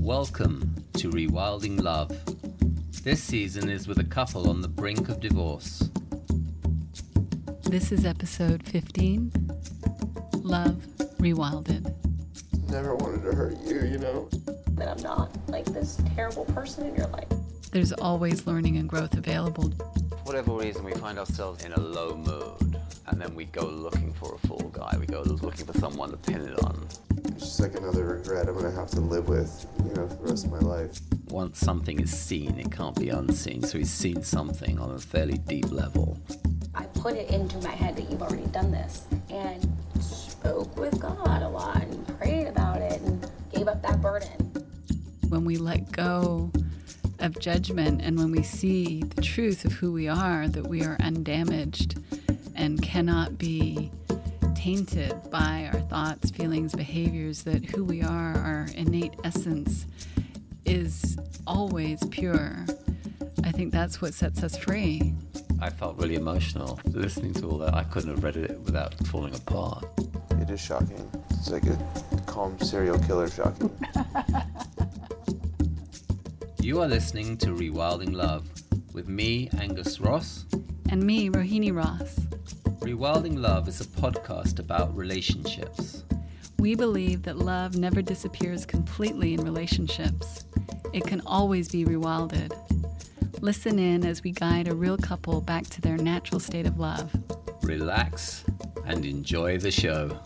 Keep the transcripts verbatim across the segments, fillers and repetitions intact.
Welcome to Rewilding Love. This season is with a couple on the brink of divorce. This is episode fifteen, Love Rewilded. Never wanted to hurt you, you know? That I'm not like this terrible person in your life. There's always learning and growth available. For whatever reason, we find ourselves in a low mood, and then we go looking for a fall guy. We go looking for someone to pin it on. It's just like another regret I'm gonna have to live with, you know, for the rest of my life. Once something is seen, it can't be unseen. So he's seen something on a fairly deep level. I put it into my head that you've already done this and spoke with God a lot and prayed about it and gave up that burden. When we let go of judgment and when we see the truth of who we are, that we are undamaged and cannot be tainted by our thoughts, feelings, behaviors, that who we are, our innate essence, is always pure. I think that's what sets us free. I felt really emotional listening to all that. I couldn't have read it without falling apart. It is shocking. It's like a calm serial killer shocking. You are listening to Rewilding Love with me, Angus Ross. And me, Rohini Ross. Rewilding Love is a podcast about relationships. We believe that love never disappears completely in relationships. It can always be rewilded. Listen in as we guide a real couple back to their natural state of love. Relax and enjoy the show.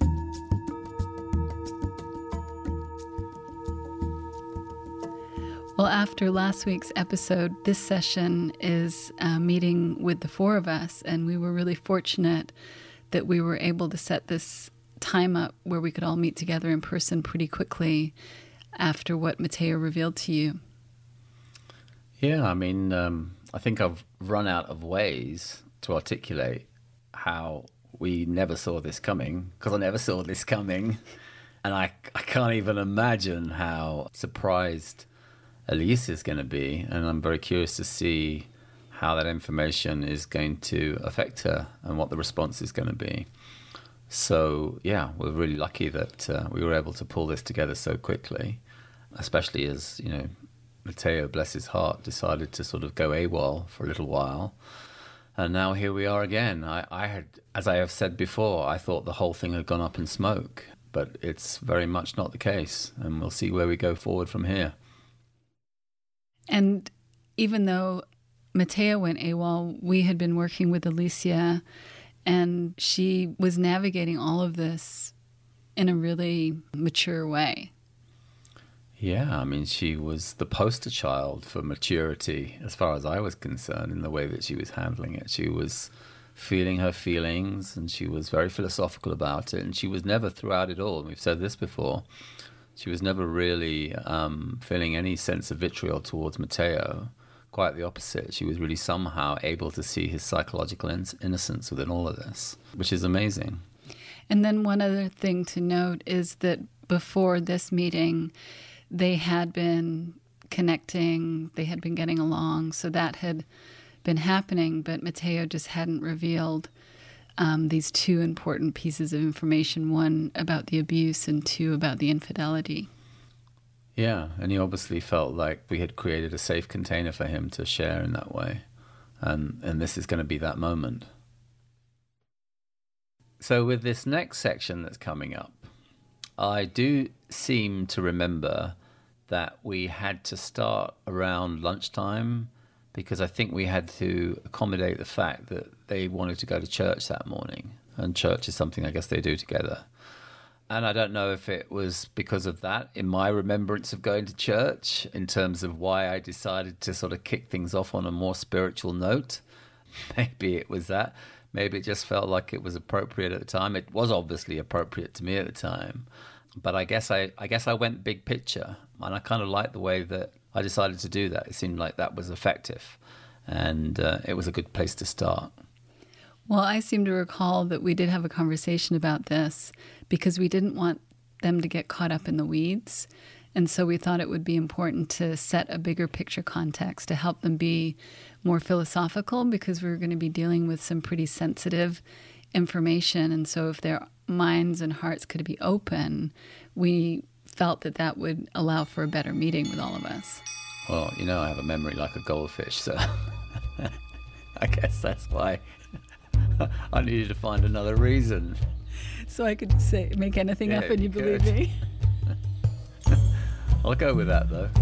Well, after last week's episode, this session is a meeting with the four of us, and we were really fortunate that we were able to set this time up where we could all meet together in person pretty quickly after what Matteo revealed to you. Yeah, I mean, um, I think I've run out of ways to articulate how we never saw this coming, because I never saw this coming, and I, I can't even imagine how surprised Elise is going to be, and I'm very curious to see how that information is going to affect her and what the response is going to be. So yeah, we're really lucky that uh, we were able to pull this together so quickly, especially as, you know, Matteo, bless his heart, decided to sort of go AWOL for a little while. And now here we are again. I, I had, as I have said before, I thought the whole thing had gone up in smoke, but it's very much not the case, and we'll see where we go forward from here. And even though Matteo went AWOL, we had been working with Alicia, and she was navigating all of this in a really mature way. Yeah, I mean, she was the poster child for maturity as far as I was concerned in the way that she was handling it. She was feeling her feelings, and she was very philosophical about it, and she was never throughout it all, and we've said this before, she was never really um, feeling any sense of vitriol towards Matteo. Quite the opposite. She was really somehow able to see his psychological in- innocence within all of this, which is amazing. And then one other thing to note is that before this meeting, they had been connecting, they had been getting along, so that had been happening, but Matteo just hadn't revealed Um, these two important pieces of information, one about the abuse and two about the infidelity. Yeah, and he obviously felt like we had created a safe container for him to share in that way. And, and this is going to be that moment. So with this next section that's coming up, I do seem to remember that we had to start around lunchtime, because I think we had to accommodate the fact that they wanted to go to church that morning. And church is something I guess they do together. And I don't know if it was because of that, in my remembrance of going to church, in terms of why I decided to sort of kick things off on a more spiritual note. Maybe it was that. Maybe it just felt like it was appropriate at the time. It was obviously appropriate to me at the time. But I guess I, I guess I went big picture. And I kind of liked the way that I decided to do that. It seemed like that was effective, and uh, it was a good place to start. Well, I seem to recall that we did have a conversation about this because we didn't want them to get caught up in the weeds. And so we thought it would be important to set a bigger picture context to help them be more philosophical, because we were going to be dealing with some pretty sensitive information. And so if their minds and hearts could be open, we felt that that would allow for a better meeting with all of us. Well, you know, I have a memory like a goldfish, so I guess that's why I needed to find another reason. So I could say make anything Yeah, up and you you believe could. me? I'll go with that, though.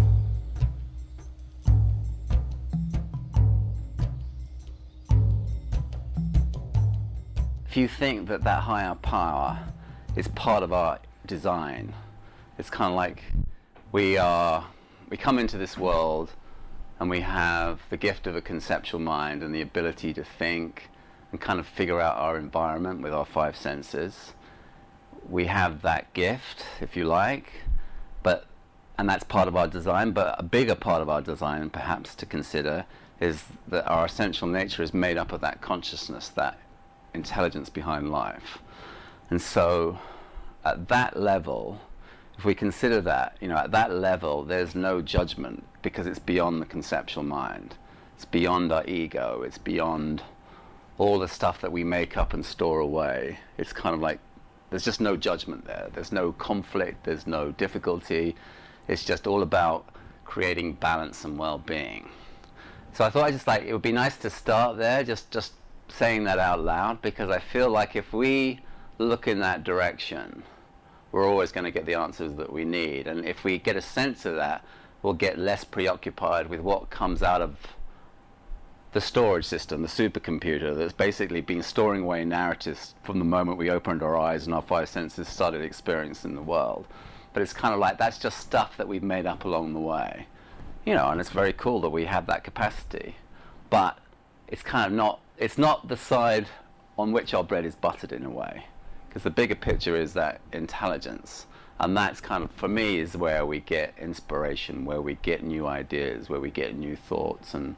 If you think that that higher power is part of our design, it's kind of like we are, we come into this world and we have the gift of a conceptual mind and the ability to think and kind of figure out our environment with our five senses. We have that gift, if you like, but and that's part of our design, but a bigger part of our design perhaps to consider is that our essential nature is made up of that consciousness, that intelligence behind life. And so at that level, if we consider that, you know, at that level there's no judgment because it's beyond the conceptual mind. It's beyond our ego, it's beyond all the stuff that we make up and store away. It's kind of like there's just no judgment there. There's no conflict, there's no difficulty. It's just all about creating balance and well-being. So I thought I just like, it would be nice to start there, just, just saying that out loud, because I feel like if we look in that direction, we're always going to get the answers that we need. And if we get a sense of that, we'll get less preoccupied with what comes out of the storage system, the supercomputer that's basically been storing away narratives from the moment we opened our eyes and our five senses started experiencing the world. But it's kind of like that's just stuff that we've made up along the way, you know, and it's very cool that we have that capacity. But it's kind of not, it's not the side on which our bread is buttered in a way, because the bigger picture is that intelligence. And that's kind of, for me, is where we get inspiration, where we get new ideas, where we get new thoughts. And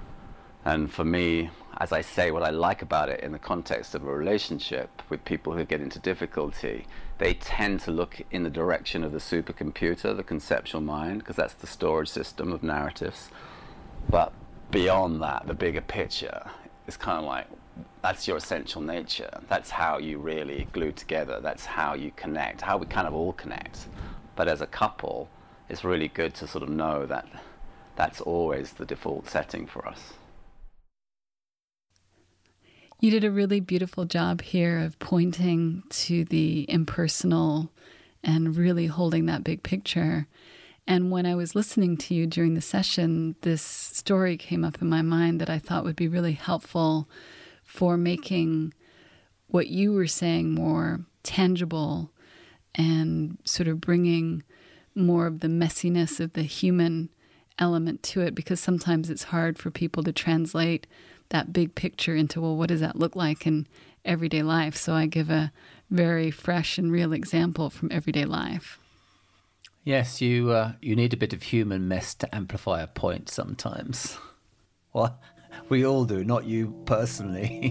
and for me, as I say, what I like about it in the context of a relationship with people who get into difficulty, they tend to look in the direction of the supercomputer, the conceptual mind, because that's the storage system of narratives. But beyond that, the bigger picture is kind of like, that's your essential nature. That's how you really glue together. That's how you connect, how we kind of all connect. But as a couple, it's really good to sort of know that that's always the default setting for us. You did a really beautiful job here of pointing to the impersonal and really holding that big picture. And when I was listening to you during the session, this story came up in my mind that I thought would be really helpful for making what you were saying more tangible and sort of bringing more of the messiness of the human element to it, because sometimes it's hard for people to translate that big picture into, well, what does that look like in everyday life? So I give a very fresh and real example from everyday life. Yes, you uh, you need a bit of human mess to amplify a point sometimes. Well, we all do, not you personally.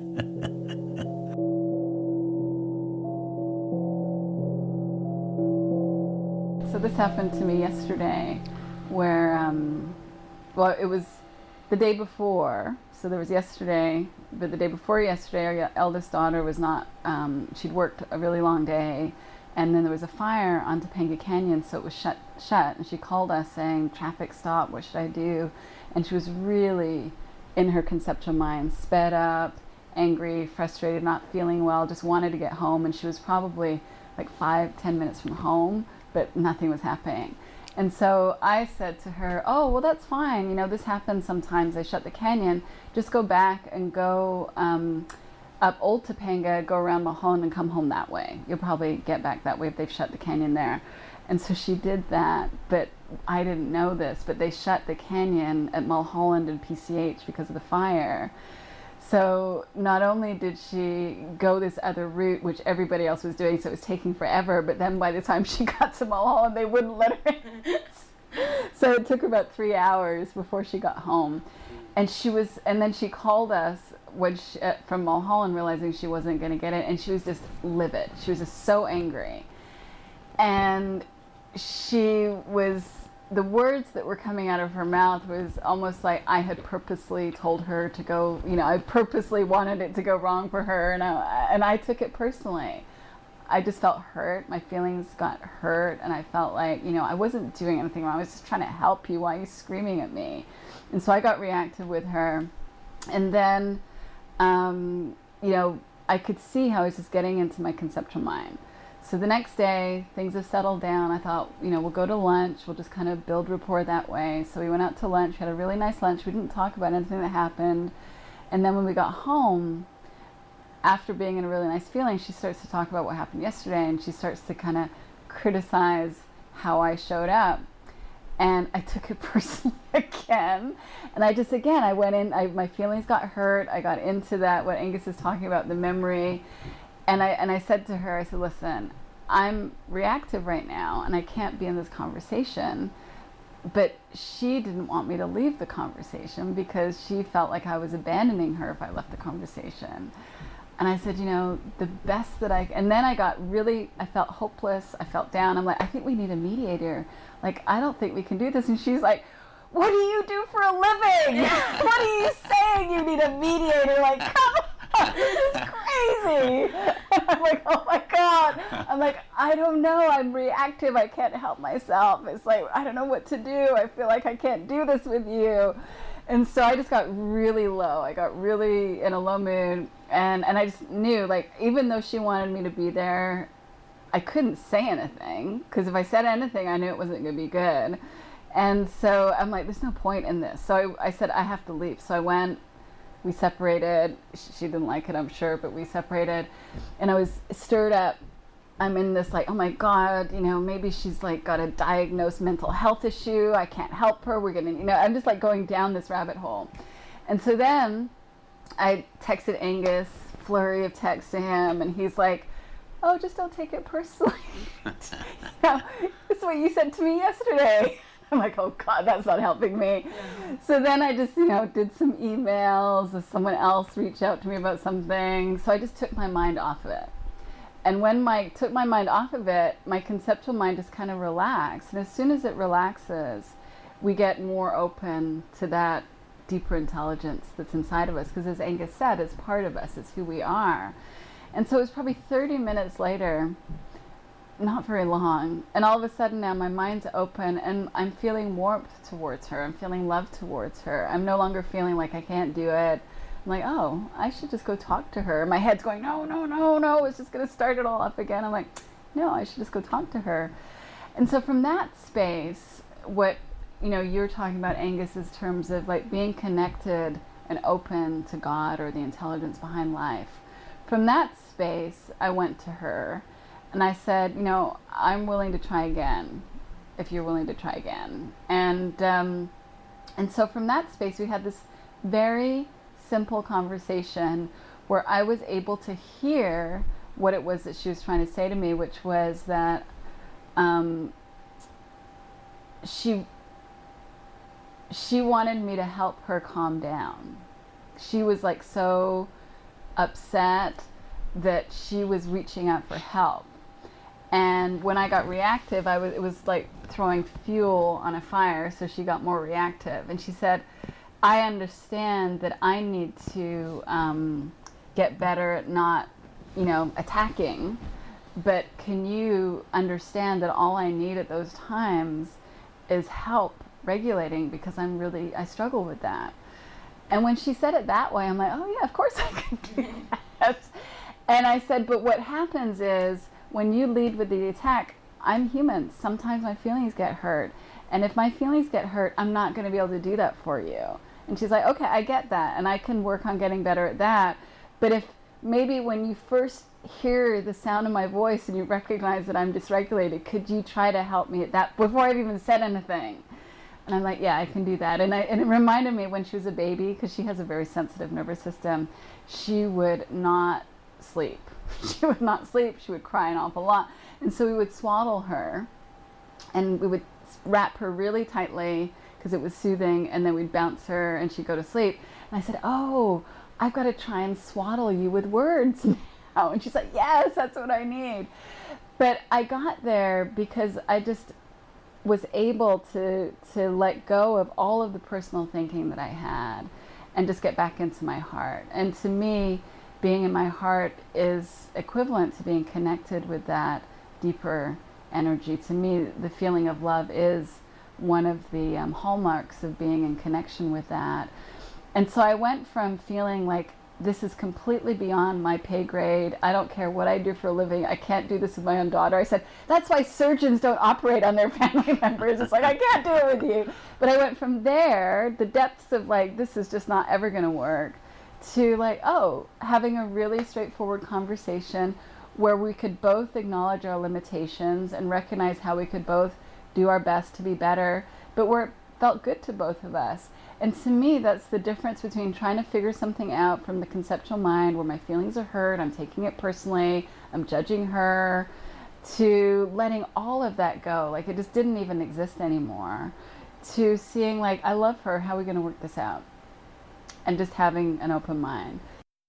So this happened to me yesterday where, um, well, it was the day before. So there was yesterday, but the day before yesterday, our eldest daughter was not, um, she'd worked a really long day, and then there was a fire on Topanga Canyon, so it was shut, shut, and she called us saying, traffic stop, what should I do? And she was really, in her conceptual mind, sped up, angry, frustrated, not feeling well, just wanted to get home, and she was probably like five, ten minutes from home, but nothing was happening. And so I said to her, oh, well, that's fine. You know, this happens sometimes. They shut the canyon. Just go back and go um, up Old Topanga, go around Mulholland and come home that way. You'll probably get back that way if they've shut the canyon there. And so she did that, but I didn't know this, but they shut the canyon at Mulholland and P C H because of the fire. So not only did she go this other route, which everybody else was doing, so it was taking forever, but then by the time she got to Mulholland, they wouldn't let her in. So it took her about three hours before she got home. And she was, and then she called us when she, uh, from Mulholland, realizing she wasn't going to get it, and she was just livid. She was just so angry. And she was, the words that were coming out of her mouth was almost like I had purposely told her to go, you know, I purposely wanted it to go wrong for her, and I, and I took it personally. I just felt hurt. My feelings got hurt, and I felt like, you know, I wasn't doing anything wrong. I was just trying to help you. Why are you screaming at me? And so I got reactive with her. And then, um, you know, I could see how I was just getting into my conceptual mind. So the next day, things have settled down. I thought, you know, we'll go to lunch. We'll just kind of build rapport that way. So we went out to lunch. We had a really nice lunch. We didn't talk about anything that happened. And then when we got home, after being in a really nice feeling, she starts to talk about what happened yesterday, and she starts to kind of criticize how I showed up. And I took it personally again. And I just, again, I went in, I, my feelings got hurt. I got into that, what Angus is talking about, the memory. And I, and I said to her, I said, listen, I'm reactive right now, and I can't be in this conversation. But she didn't want me to leave the conversation because she felt like I was abandoning her if I left the conversation. And I said, you know, the best that I, and then I got really, I felt hopeless. I felt down. I'm like, I think we need a mediator. Like, I don't think we can do this. And she's like, what do you do for a living? What are you saying? You need a mediator? Like, come on, this is crazy. And I'm like, oh my God. I'm like, I don't know. I'm reactive. I can't help myself. It's like, I don't know what to do. I feel like I can't do this with you. And so I just got really low. I got really in a low mood. And, and I just knew, like, even though she wanted me to be there, I couldn't say anything. Because if I said anything, I knew it wasn't going to be good. And so I'm like, there's no point in this. So I, I said, I have to leave. So I went. We separated. She didn't like it, I'm sure, but we separated. And I was stirred up. I'm in this like, oh my God, you know, maybe she's like got a diagnosed mental health issue. I can't help her. We're gonna, you know, I'm just like going down this rabbit hole. And so then I texted Angus, flurry of texts to him, and he's like, oh, just don't take it personally. You know, that's what you said to me yesterday. I'm like, oh God, that's not helping me. Yeah. So then I just, you know, did some emails, or someone else reached out to me about something. So I just took my mind off of it. And when I took my mind off of it, my conceptual mind just kind of relaxed. And as soon as it relaxes, we get more open to that deeper intelligence that's inside of us. Because as Angus said, it's part of us. It's who we are. And so it was probably thirty minutes later, not very long, and all of a sudden now my mind's open and I'm feeling warmth towards her. I'm feeling love towards her. I'm no longer feeling like I can't do it. I'm like, oh, I should just go talk to her. My head's going, no, no, no, no, it's just going to start it all up again. I'm like, no, I should just go talk to her. And so from that space, what, you know, you're talking about, Angus, is terms of like being connected and open to God or the intelligence behind life. From that space, I went to her and I said, you know, I'm willing to try again, if you're willing to try again. And um, and so from that space, we had this very simple conversation where I was able to hear what it was that she was trying to say to me, which was that um, she she wanted me to help her calm down. She was like so upset that she was reaching out for help. And when I got reactive, I was it was like throwing fuel on a fire, so she got more reactive. And she said, I understand that I need to um, get better at not, you know, attacking, but can you understand that all I need at those times is help regulating, because I'm really, I struggle with that. And when she said it that way, I'm like, oh yeah, of course I can do that. And I said, but what happens is, when you lead with the attack, I'm human. Sometimes my feelings get hurt. And if my feelings get hurt, I'm not going to be able to do that for you. And she's like, okay, I get that. And I can work on getting better at that. But if maybe when you first hear the sound of my voice and you recognize that I'm dysregulated, could you try to help me at that before I've even said anything? And I'm like, yeah, I can do that. And, I, and it reminded me when she was a baby, because she has a very sensitive nervous system, she would not sleep. She would not sleep. She would cry an awful lot. And so we would swaddle her and we would wrap her really tightly because it was soothing, and then we'd bounce her and she'd go to sleep. And I said, oh, I've got to try and swaddle you with words now. And she's like, yes, that's what I need. But I got there because I just was able to to let go of all of the personal thinking that I had and just get back into my heart. And to me, being in my heart is equivalent to being connected with that deeper energy. To me, the feeling of love is one of the um, hallmarks of being in connection with that. And so I went from feeling like this is completely beyond my pay grade. I don't care what I do for a living. I can't do this with my own daughter. I said, that's why surgeons don't operate on their family members. It's like, I can't do it with you. But I went from there, the depths of like, this is just not ever going to work, to like, oh, having a really straightforward conversation where we could both acknowledge our limitations and recognize how we could both do our best to be better, but where it felt good to both of us. And to me, that's the difference between trying to figure something out from the conceptual mind where my feelings are hurt, I'm taking it personally, I'm judging her, to letting all of that go, like it just didn't even exist anymore, to seeing like, I love her, how are we going to work this out? And just having an open mind.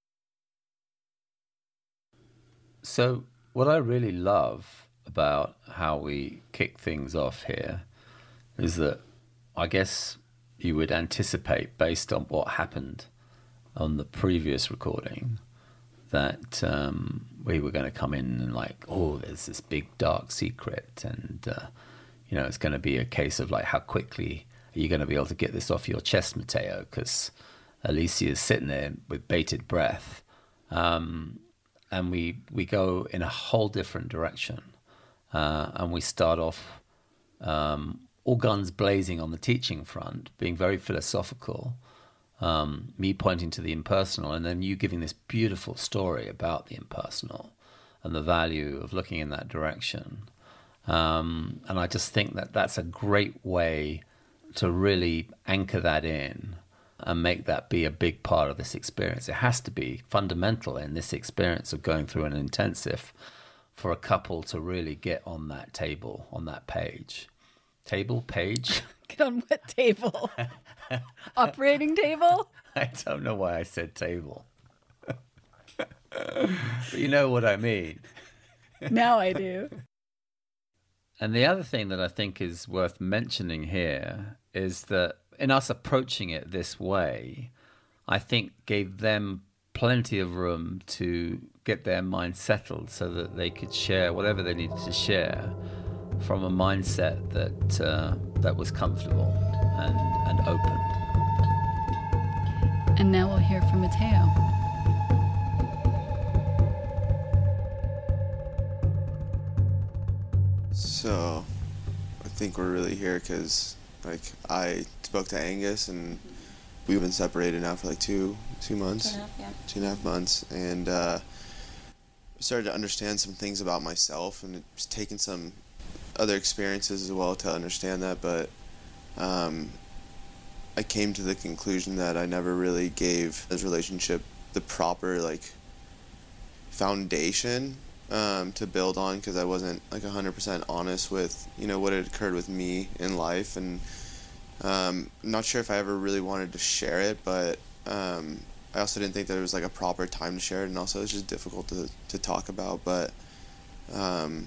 So what I really love about how we kick things off here is that I guess you would anticipate, based on what happened on the previous recording, that um, we were going to come in and like, oh, there's this big dark secret, and uh, you know, it's going to be a case of like, how quickly are you going to be able to get this off your chest, Matteo? Because Alicia is sitting there with bated breath, um, and we we go in a whole different direction, uh, and we start off. Um, all guns blazing on the teaching front, being very philosophical, um, me pointing to the impersonal, and then you giving this beautiful story about the impersonal and the value of looking in that direction. Um, and I just think that that's a great way to really anchor that in and make that be a big part of this experience. It has to be fundamental in this experience of going through an intensive for a couple to really get on that table, on that page. Table, page. Get on what table? Operating table? I don't know why I said table. But you know what I mean. Now I do. And the other thing that I think is worth mentioning here is that in us approaching it this way, I think gave them plenty of room to get their mind settled so that they could share whatever they needed to share from a mindset that uh, that was comfortable and, and open. And now we'll hear from Matteo. So, I think we're really here because, like, I spoke to Angus, and we've been separated now for like two two months, Two and a half, yeah. two and a half months, and uh, started to understand some things about myself, and it's taken some other experiences as well to understand that, but um, I came to the conclusion that I never really gave this relationship the proper like foundation um, to build on, because I wasn't like one hundred percent honest with, you know, what had occurred with me in life, and um, I'm not sure if I ever really wanted to share it, but um, I also didn't think that it was like a proper time to share it, and also it's just difficult to, to talk about, but um,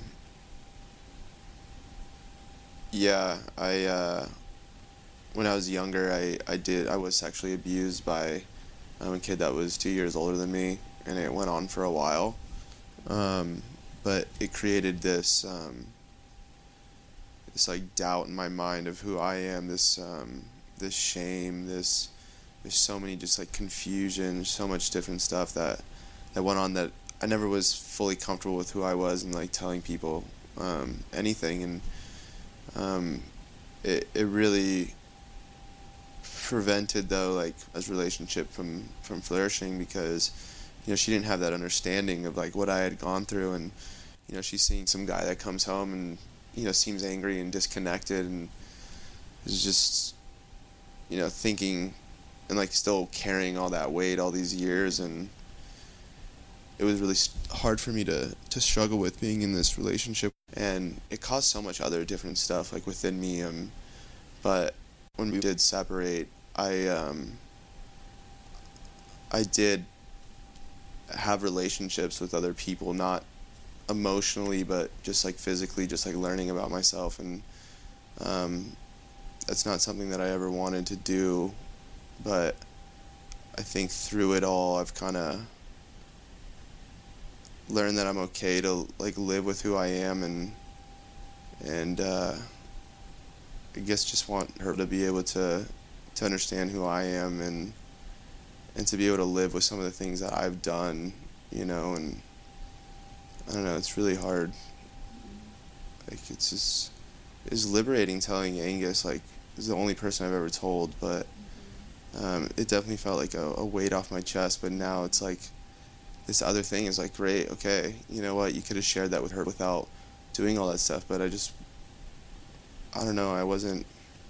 yeah, I, uh, when I was younger, I, I did, I was sexually abused by um, a kid that was two years older than me, and it went on for a while, um, but it created this, um, this, like, doubt in my mind of who I am, this, um, this shame, this, there's so many just, like, confusion, so much different stuff that, that went on that I never was fully comfortable with who I was and, like, telling people, um, anything, and Um, it it really prevented, though, like, us relationship from, from flourishing, because, you know, she didn't have that understanding of, like, what I had gone through, and, you know, she's seeing some guy that comes home and, you know, seems angry and disconnected, and is just, you know, thinking and, like, still carrying all that weight all these years, and it was really hard for me to, to struggle with being in this relationship. And it caused so much other different stuff, like, within me. Um, but when we did separate, I um, I did have relationships with other people, not emotionally, but just, like, physically, just, like, learning about myself. And um, that's not something that I ever wanted to do. But I think through it all, I've kind of learn that I'm okay to like live with who I am, and and uh, I guess just want her to be able to to understand who I am, and and to be able to live with some of the things that I've done, you know, and I don't know, it's really hard. Like, it's just, it's liberating telling Angus, like, he's the only person I've ever told, but um, it definitely felt like a, a weight off my chest, but now it's like, this other thing is like, great, okay, you know what, you could have shared that with her without doing all that stuff, but I just, I don't know, I wasn't,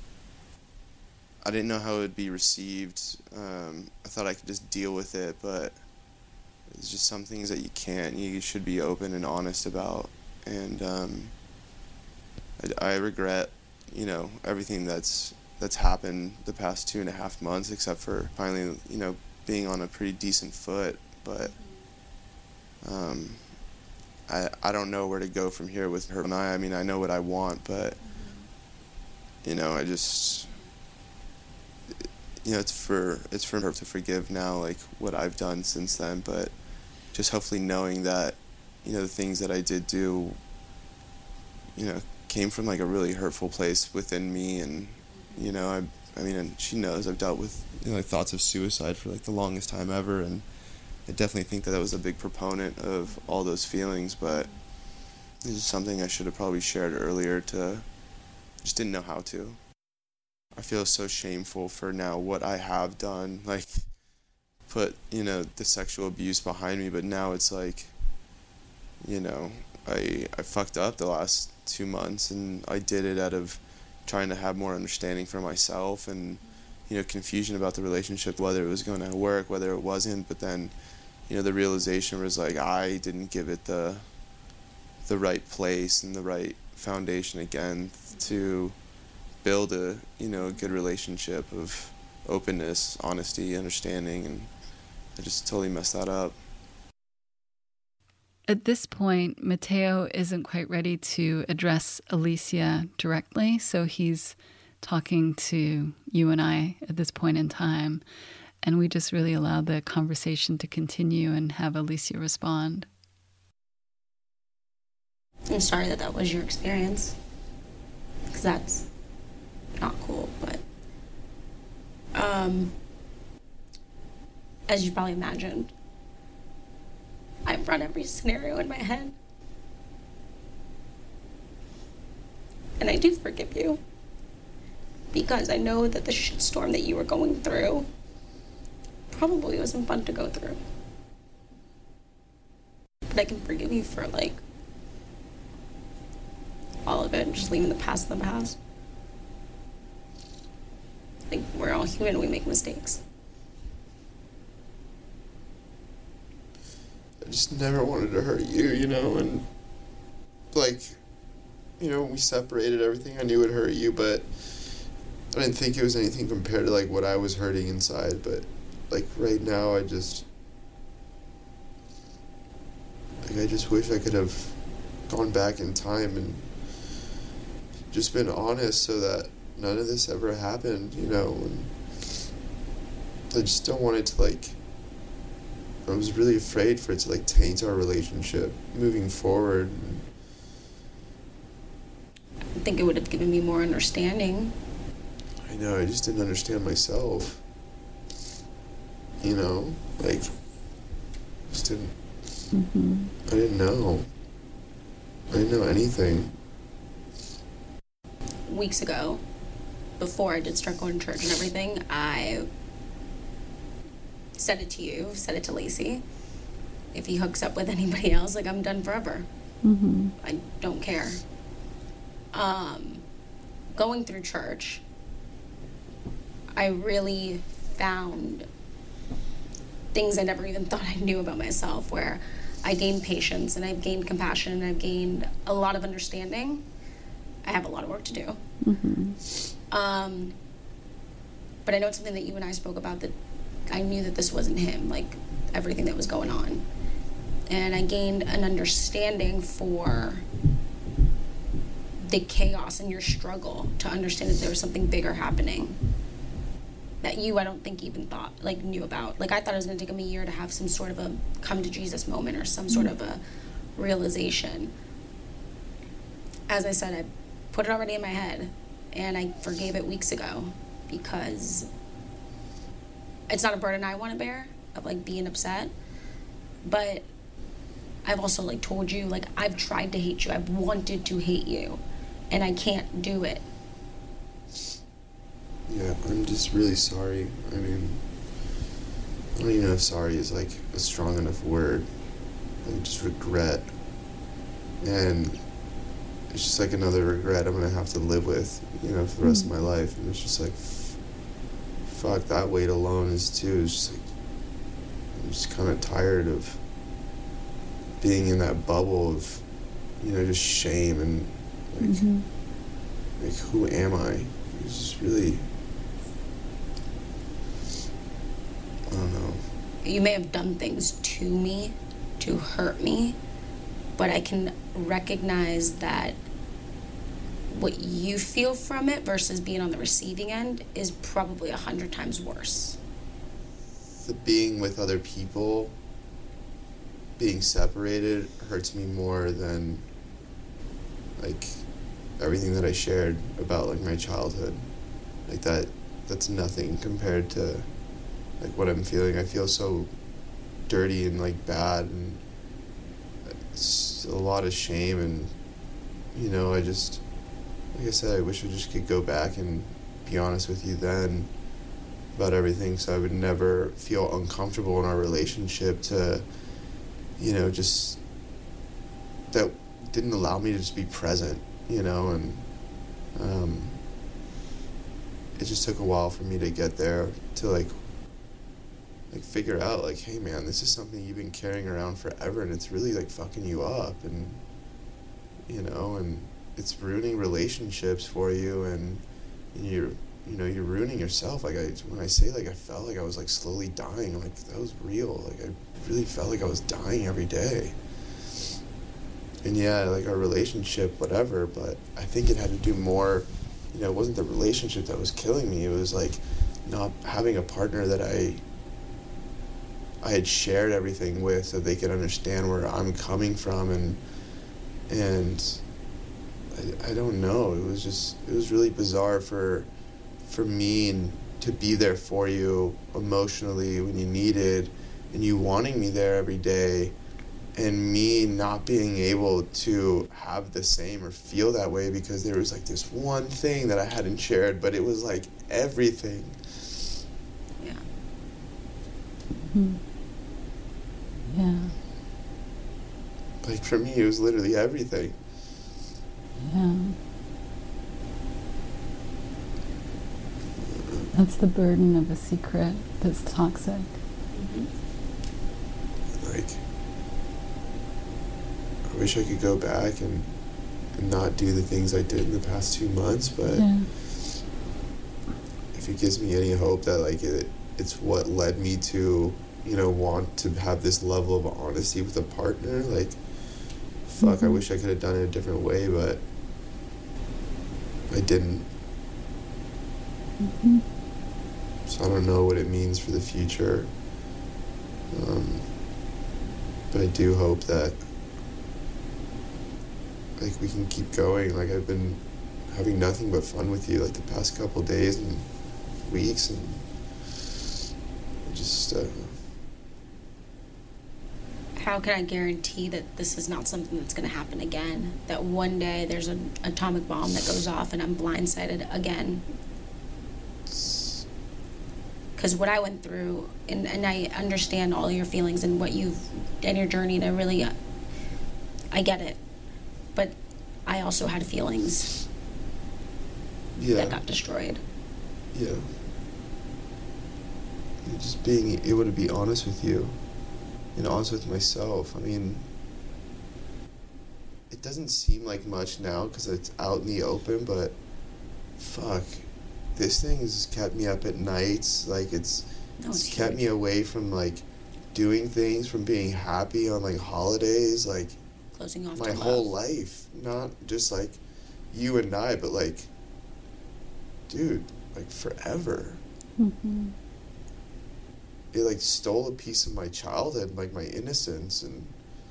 I didn't know how it would be received. Um, I thought I could just deal with it, but it's just some things that you can't. You should be open and honest about. And um, I, I regret, you know, everything that's that's happened the past two and a half months, except for finally, you know, being on a pretty decent foot. But um, I I don't know where to go from here with her and I. I mean, I know what I want, but you know, I just. You know, it's for it's for her to forgive now, like what I've done since then. But just hopefully knowing that, you know, the things that I did do, you know, came from like a really hurtful place within me, and you know, I I mean, and she knows I've dealt with, you know, like thoughts of suicide for like the longest time ever, and I definitely think that I was a big proponent of all those feelings. But this is something I should have probably shared earlier. To just didn't know how to. I feel so shameful for now what I have done, like put, you know, the sexual abuse behind me, but now it's like, you know, I I fucked up the last two months, and I did it out of trying to have more understanding for myself, and, you know, confusion about the relationship, whether it was going to work, whether it wasn't, but then, you know, the realization was like I didn't give it the the right place and the right foundation again to build a, you know, a good relationship of openness, honesty, understanding, and I just totally messed that up. At this point, Mateo isn't quite ready to address Alicia directly, so he's talking to you and I at this point in time, and we just really allow the conversation to continue and have Alicia respond. I'm sorry that that was your experience, because that's not cool, but um, as you probably imagined, I've run every scenario in my head, and I do forgive you, because I know that the shitstorm that you were going through probably wasn't fun to go through, but I can forgive you for like all of it, just leaving the past in the past. Like, we're all human, we make mistakes. I just never wanted to hurt you, you know, and like, you know, when we separated, everything I knew would hurt you, but I didn't think it was anything compared to like what I was hurting inside. But like right now, I just like I just wish I could have gone back in time and just been honest so that none of this ever happened, you know, and I just don't want it to, like, I was really afraid for it to, like, taint our relationship moving forward. I think it would have given me more understanding. I know, I just didn't understand myself. You know, like, just didn't, Mm-hmm. I didn't know. I didn't know anything. Weeks ago, before I did start going to church and everything, I said it to you, said it to Lacey. If he hooks up with anybody else, like, I'm done forever. Mm-hmm. I don't care. Um, going through church, I really found things I never even thought I knew about myself, where I gained patience and I've gained compassion and I've gained a lot of understanding. I have a lot of work to do. Mm-hmm. Um, but I know it's something that you and I spoke about, that I knew that this wasn't him, like everything that was going on. And I gained an understanding for the chaos and your struggle to understand that there was something bigger happening. that you, I don't think, even thought, like, knew about. Like, I thought it was going to take him a year to have some sort of a come to Jesus moment or some sort of a realization. As I said, I put it already in my head, and I forgave it weeks ago because it's not a burden I want to bear of, like, being upset. But I've also, like, told you, like, I've tried to hate you. I've wanted to hate you, and I can't do it. Yeah, I'm just really sorry. I mean, I don't even know if sorry is, like, a strong enough word. Like, just regret. And it's just, like, another regret I'm going to have to live with, you know, for the rest mm-hmm. of my life. And it's just, like, f- fuck, that weight alone is, too, it's just, like, I'm just kind of tired of being in that bubble of, you know, just shame and, like, mm-hmm. like who am I? It's just really... I don't know. You may have done things to me to hurt me, but I can recognize that what you feel from it versus being on the receiving end is probably a hundred times worse. The being with other people, being separated, hurts me more than, like, everything that I shared about, like, my childhood. Like, that, that's nothing compared to, like, what I'm feeling. I feel so dirty and, like, bad, and it's a lot of shame, and, you know, I just, like I said, I wish I just could go back and be honest with you then about everything, so I would never feel uncomfortable in our relationship to, you know, just, that didn't allow me to just be present, you know, and um, it just took a while for me to get there, to, like, like, figure out, like, hey, man, this is something you've been carrying around forever, and it's really, like, fucking you up, and, you know, and it's ruining relationships for you, and you're, you know, you're ruining yourself. Like, I, when I say, like, I felt like I was, like, slowly dying, like, that was real. Like, I really felt like I was dying every day. And, yeah, like, our relationship, whatever, but I think it had to do more, you know, it wasn't the relationship that was killing me. It was, like, not having a partner that I... I had shared everything with, so they could understand where I'm coming from, and and I, I don't know. It was just it was really bizarre for for me and to be there for you emotionally when you needed, and you wanting me there every day, and me not being able to have the same or feel that way because there was, like, this one thing that I hadn't shared, but it was, like, everything. Yeah. Mm-hmm. Yeah. Like, for me, it was literally everything. Yeah. That's the burden of a secret that's toxic. Mm-hmm. Like, I wish I could go back and, and not do the things I did in the past two months, but yeah. if it gives me any hope that, like, it, it's what led me to, you know, want to have this level of honesty with a partner, like, fuck, mm-hmm. I wish I could have done it a different way, but I didn't. Mm-hmm. So I don't know what it means for the future. Um, but I do hope that, like, we can keep going. Like, I've been having nothing but fun with you, like, the past couple days and weeks, and I just, uh, how can I guarantee that this is not something that's going to happen again? That one day there's an atomic bomb that goes off and I'm blindsided again? Because what I went through, and, and I understand all your feelings and what you've done your journey, and I really, uh, I get it. But I also had feelings yeah. that got destroyed. Yeah. Just being able to be honest with you. And honest with myself. I mean, it doesn't seem like much now because it's out in the open, but fuck, this thing has kept me up at nights. Like, it's, no, it's, it's kept me away from, like, doing things, from being happy on, like, holidays, like, closing off my to whole love. life. Not just, like, you and I, but, like, dude, like, forever. Mm-hmm. It like stole a piece of my childhood, like my innocence, and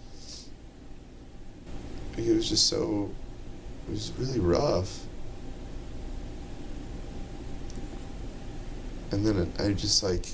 it was just so, it was really rough. And then it, I just like,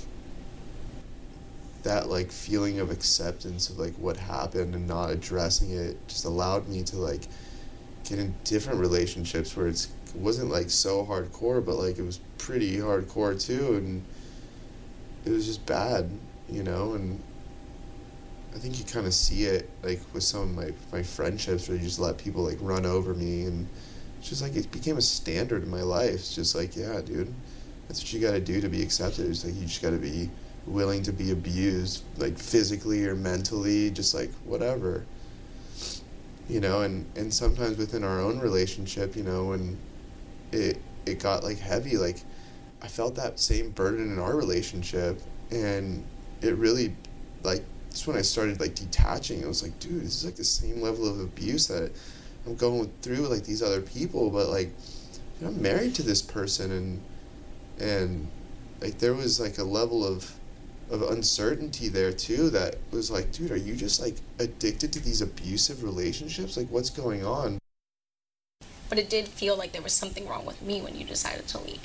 that like feeling of acceptance of like what happened and not addressing it just allowed me to like get in different relationships where it's, it wasn't like so hardcore, but like it was pretty hardcore too, and it was just bad, you know. And I think you kind of see it like with some of my, my friendships where you just let people like run over me, and it's just like it became a standard in my life. It's just like, yeah, dude, that's what you got to do to be accepted. It's like you just got to be willing to be abused, like physically or mentally, just like whatever, you know. And and sometimes within our own relationship, you know, when it it got like heavy, like I felt that same burden in our relationship, and it really, like, that's when I started like detaching. I was like, dude, this is like the same level of abuse that I'm going through with like these other people, but like, you know, I'm married to this person, and and like there was like a level of of uncertainty there too that was like, dude, are you just like addicted to these abusive relationships? Like, what's going on? But it did feel like there was something wrong with me when you decided to leave.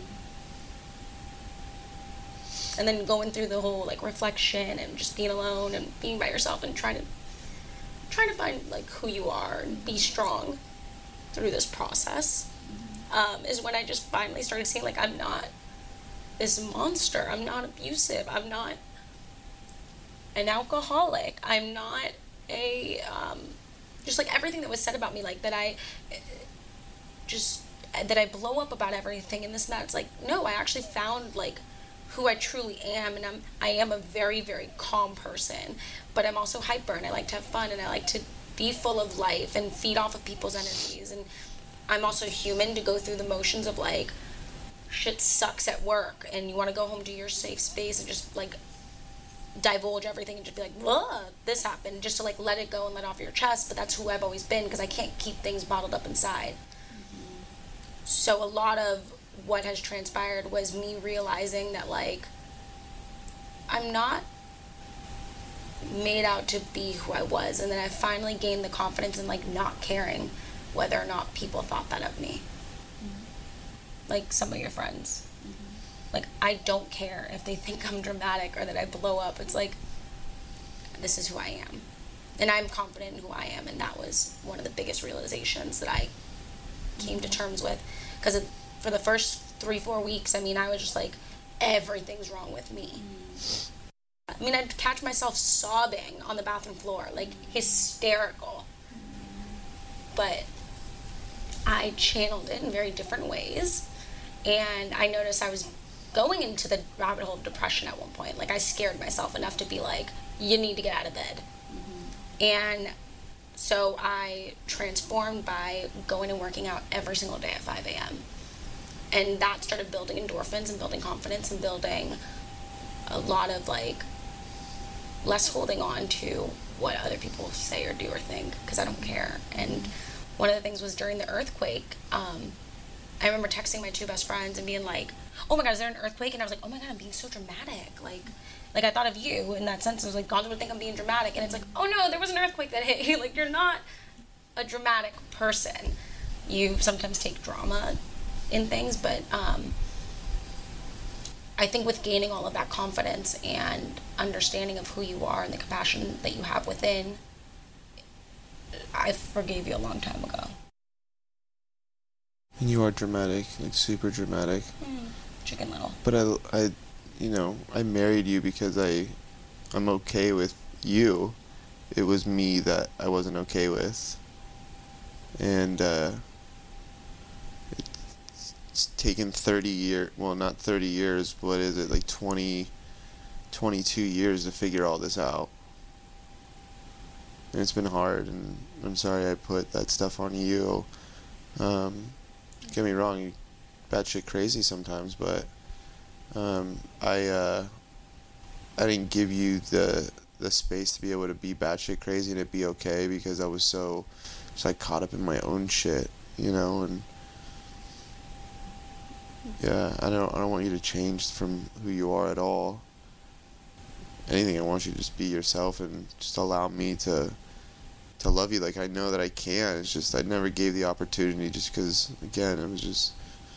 And then going through the whole like reflection and just being alone and being by yourself and trying to trying to find like who you are and be strong through this process, um, is when I just finally started seeing like I'm not this monster. I'm not abusive. I'm not an alcoholic. I'm not a um, just like everything that was said about me, like that I just that I blow up about everything and this and that. It's like, no, I actually found like who I truly am, and I'm I am a very, very calm person, but I'm also hyper, and I like to have fun, and I like to be full of life and feed off of people's energies. And I'm also human to go through the motions of like shit sucks at work and you want to go home to your safe space and just like divulge everything and just be like, whoa, this happened, just to like let it go and let off your chest. But that's who I've always been, because I can't keep things bottled up inside. Mm-hmm. So a lot of what has transpired was me realizing that like I'm not made out to be who I was, and then I finally gained the confidence in like not caring whether or not people thought that of me. Like some of your friends. Mm-hmm. Like, I don't care if they think I'm dramatic or that I blow up. It's like, this is who I am. And I'm confident in who I am. And that was one of the biggest realizations that I came to terms with. Because for the first three, four weeks, I mean, I was just like, everything's wrong with me. Mm-hmm. I mean, I'd catch myself sobbing on the bathroom floor, like hysterical. But I channeled it in very different ways. And I noticed I was going into the rabbit hole of depression at one point. Like, I scared myself enough to be like, you need to get out of bed. Mm-hmm. And so I transformed by going and working out every single day at five a.m. And that started building endorphins and building confidence and building a lot of, like, less holding on to what other people say or do or think, because I don't care. And one of the things was during the earthquake, um, I remember texting my two best friends and being like, oh my God, is there an earthquake? And I was like, oh my God, I'm being so dramatic. Like, like I thought of you in that sense. I was like, God would think I'm being dramatic. And it's like, oh no, there was an earthquake that hit you. Like, you're not a dramatic person. You sometimes take drama in things, but um, I think with gaining all of that confidence and understanding of who you are and the compassion that you have within, I forgave you a long time ago. And you are dramatic, like super dramatic. Mm, chicken little. But I, I, you know, I married you because I, I'm okay with you. It was me that I wasn't okay with. And uh, it's taken thirty years, well, not thirty years, what is it, like twenty, twenty-two years to figure all this out. And it's been hard, and I'm sorry I put that stuff on you. Um, don't get me wrong, you batshit crazy sometimes, but um, I uh, I didn't give you the the space to be able to be batshit crazy and it be okay, because I was so just like caught up in my own shit, you know. And Yeah, I don't I don't want you to change from who you are at all. Anything, I want you to just be yourself and just allow me to to love you like I know that I can. It's just I never gave the opportunity just because, again, it was just,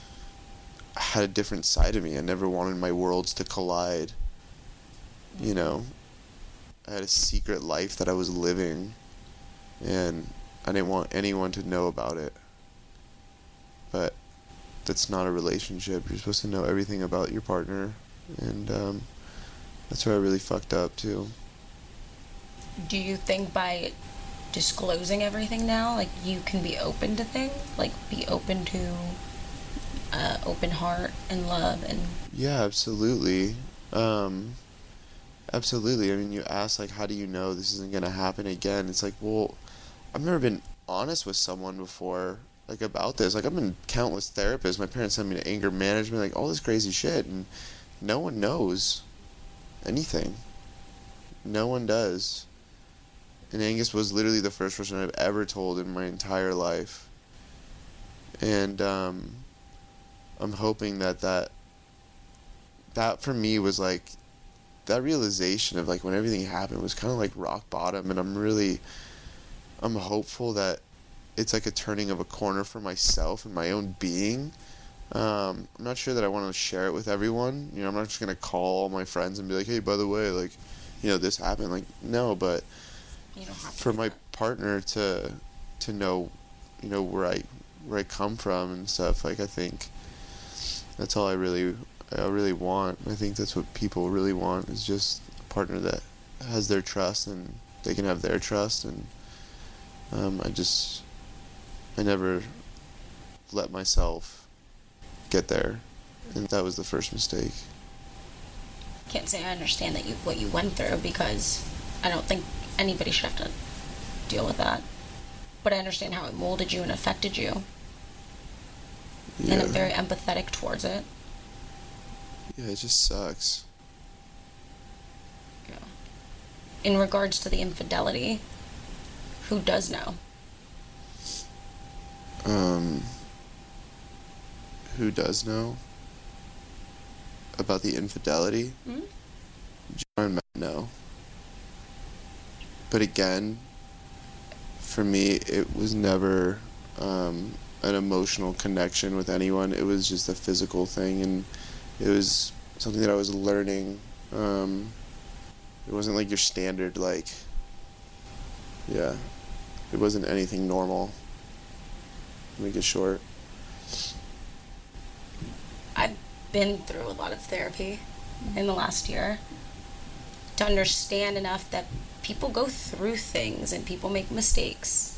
I had a different side of me. I never wanted my worlds to collide. You know, I had a secret life that I was living, and I didn't want anyone to know about it. But that's not a relationship. You're supposed to know everything about your partner, and um, that's where I really fucked up too. Do you think by disclosing everything now, like, you can be open to things, like be open to uh, open heart and love and Yeah, absolutely. Um, absolutely. I mean, you ask, like, how do you know this isn't gonna happen again? It's like, well, I've never been honest with someone before, like, about this. Like, I've been countless therapists. My parents sent me to anger management, like, all this crazy shit, and no one knows anything. No one does. And Angus was literally the first person I've ever told in my entire life. And um, I'm hoping that that, that for me was like, that realization of, like, when everything happened was kind of like rock bottom. And I'm really, I'm hopeful that it's like a turning of a corner for myself and my own being. Um, I'm not sure that I want to share it with everyone. You know, I'm not just going to call all my friends and be like, hey, by the way, like, you know, this happened. Like, no, but you don't have to for do my that. partner to to know, you know, where I where I come from and stuff, like, I think that's all I really I really want. I think that's what people really want, is just a partner that has their trust and they can have their trust. And um, I just I never let myself get there, and that was the first mistake. Can't say I understand that you what you went through, because I don't think anybody should have to deal with that. But I understand how it molded you and affected you. Yeah. And I'm very empathetic towards it. Yeah, it just sucks. Yeah. In regards to the infidelity, who does know? Um, who does know about the infidelity? Mm-hmm. John and Matt know. But again, for me, it was never um, an emotional connection with anyone. It was just a physical thing, and it was something that I was learning. Um, it wasn't like your standard, like, yeah, it wasn't anything normal. Make it short. I've been through a lot of therapy in the last year to understand enough that people go through things and people make mistakes.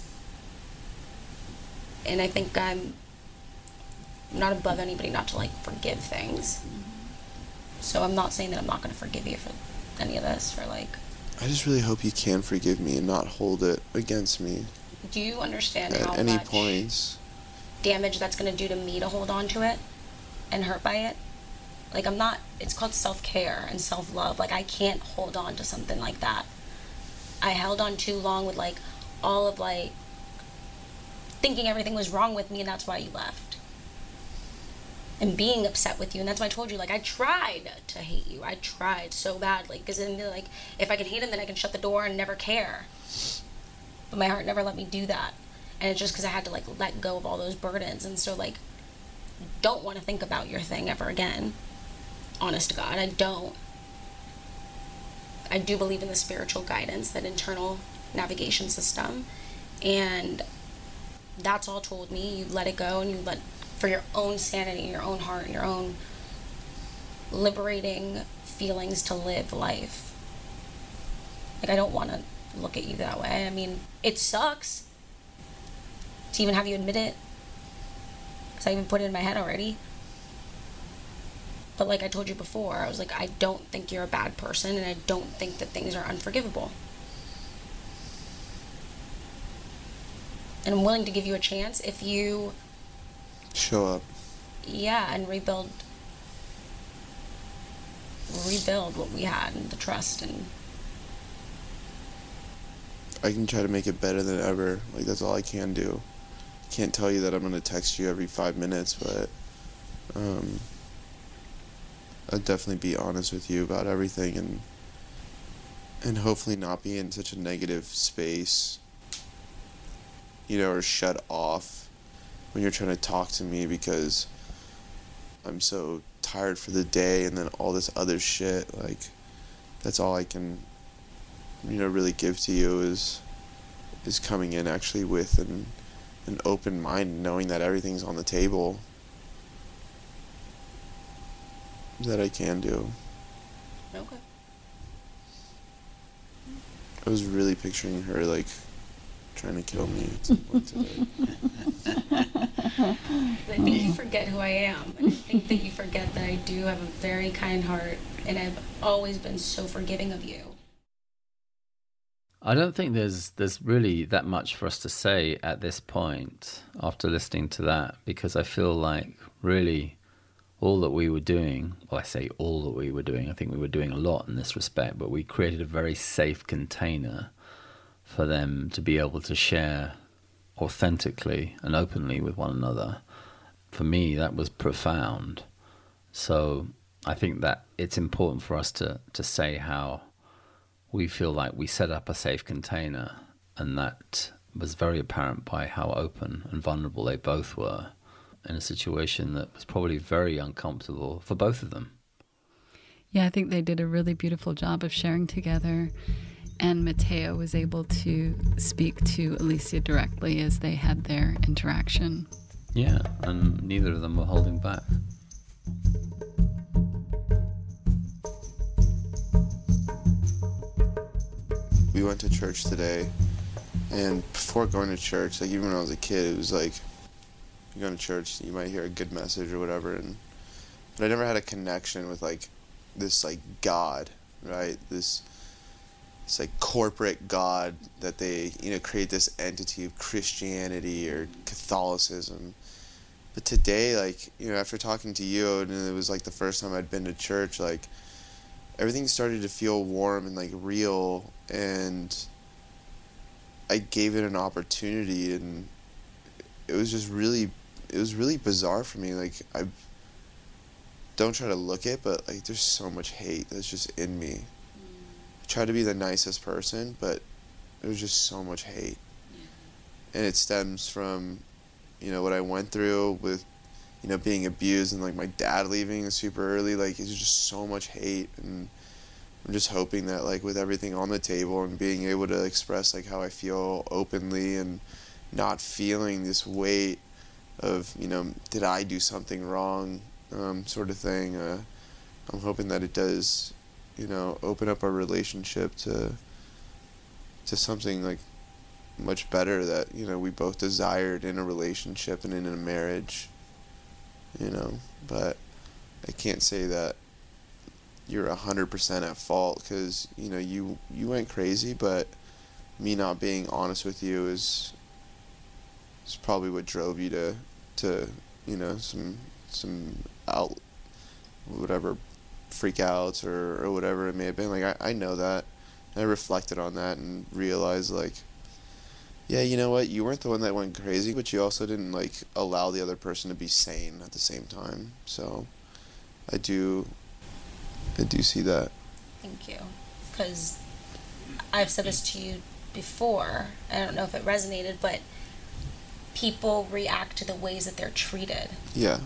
And I think I'm not above anybody not to, like, forgive things. So I'm not saying that I'm not going to forgive you for any of this, or, like... I just really hope you can forgive me and not hold it against me Do you understand at how any much points. damage that's going to do to me to hold on to it and hurt by it? Like, I'm not... It's called self-care and self-love. Like, I can't hold on to something like that. I held on too long with, like, all of, like, thinking everything was wrong with me, and that's why you left. And being upset with you, and that's why I told you, like, I tried to hate you. I tried so badly, because then, like, if I can hate him, then I can shut the door and never care. But my heart never let me do that. And it's just because I had to, like, let go of all those burdens. And so, like, don't want to think about your thing ever again. Honest to God, I don't. I do believe in the spiritual guidance, that internal navigation system. And that's all told me. You let it go, and you let, for your own sanity, your own heart, your own liberating feelings to live life. Like, I don't want to look at you that way. I mean, it sucks to even have you admit it, because I even put it in my head already. But like I told you before, I was like, I don't think you're a bad person, and I don't think that things are unforgivable. And I'm willing to give you a chance if you... Show up. Yeah, and rebuild... Rebuild what we had, and the trust, and... I can try to make it better than ever. Like, that's all I can do. I can't tell you that I'm going to text you every five minutes, but Um, I'd definitely be honest with you about everything, and and hopefully not be in such a negative space, you know, or shut off when you're trying to talk to me because I'm so tired for the day, and then all this other shit. Like, that's all I can, you know, really give to you is is coming in actually with an an open mind, knowing that everything's on the table that I can do. Okay. I was really picturing her, like, trying to kill me at some point today. I think you forget who I am. I think that you forget that I do have a very kind heart, and I've always been so forgiving of you. I don't think there's there's really that much for us to say at this point after listening to that, because I feel like really all that we were doing, well, I say all that we were doing, I think we were doing a lot in this respect, but we created a very safe container for them to be able to share authentically and openly with one another. For me, that was profound. So I think that it's important for us to, to say how we feel like we set up a safe container, and that was very apparent by how open and vulnerable they both were in a situation that was probably very uncomfortable for both of them. Yeah, I think they did a really beautiful job of sharing together, and Mateo was able to speak to Alicia directly as they had their interaction. Yeah, and neither of them were holding back. We went to church today, and before going to church, like, even when I was a kid, it was like, you go to church, you might hear a good message or whatever, and but I never had a connection with, like, this, like, God, right? This, this like corporate God that they, you know, create this entity of Christianity or Catholicism. But today, like, you know, after talking to you, and it was like the first time I'd been to church, like, everything started to feel warm and, like, real, and I gave it an opportunity, and it was just really, it was really bizarre for me. Like, I don't try to look it, but, like, there's so much hate that's just in me. I try to be the nicest person, but there's just so much hate. And it stems from, you know, what I went through with, you know, being abused, and, like, my dad leaving super early. Like, it's just so much hate, and I'm just hoping that, like, with everything on the table and being able to express, like, how I feel openly and not feeling this weight of, you know, did I do something wrong, um, sort of thing. Uh, I'm hoping that it does, you know, open up our relationship to to something, like, much better that, you know, we both desired in a relationship and in a marriage, you know. But I can't say that you're one hundred percent at fault, because, you know, you, you went crazy, but me not being honest with you is is probably what drove you to, to you know, some some out, whatever, freak outs or, or whatever it may have been. Like, I, I know that. And I reflected on that and realized, like, yeah, you know what, you weren't the one that went crazy, but you also didn't, like, allow the other person to be sane at the same time. So I do, I do see that. Thank you. Because I've said this to you before. I don't know if it resonated, but people react to the ways that they're treated. Yeah.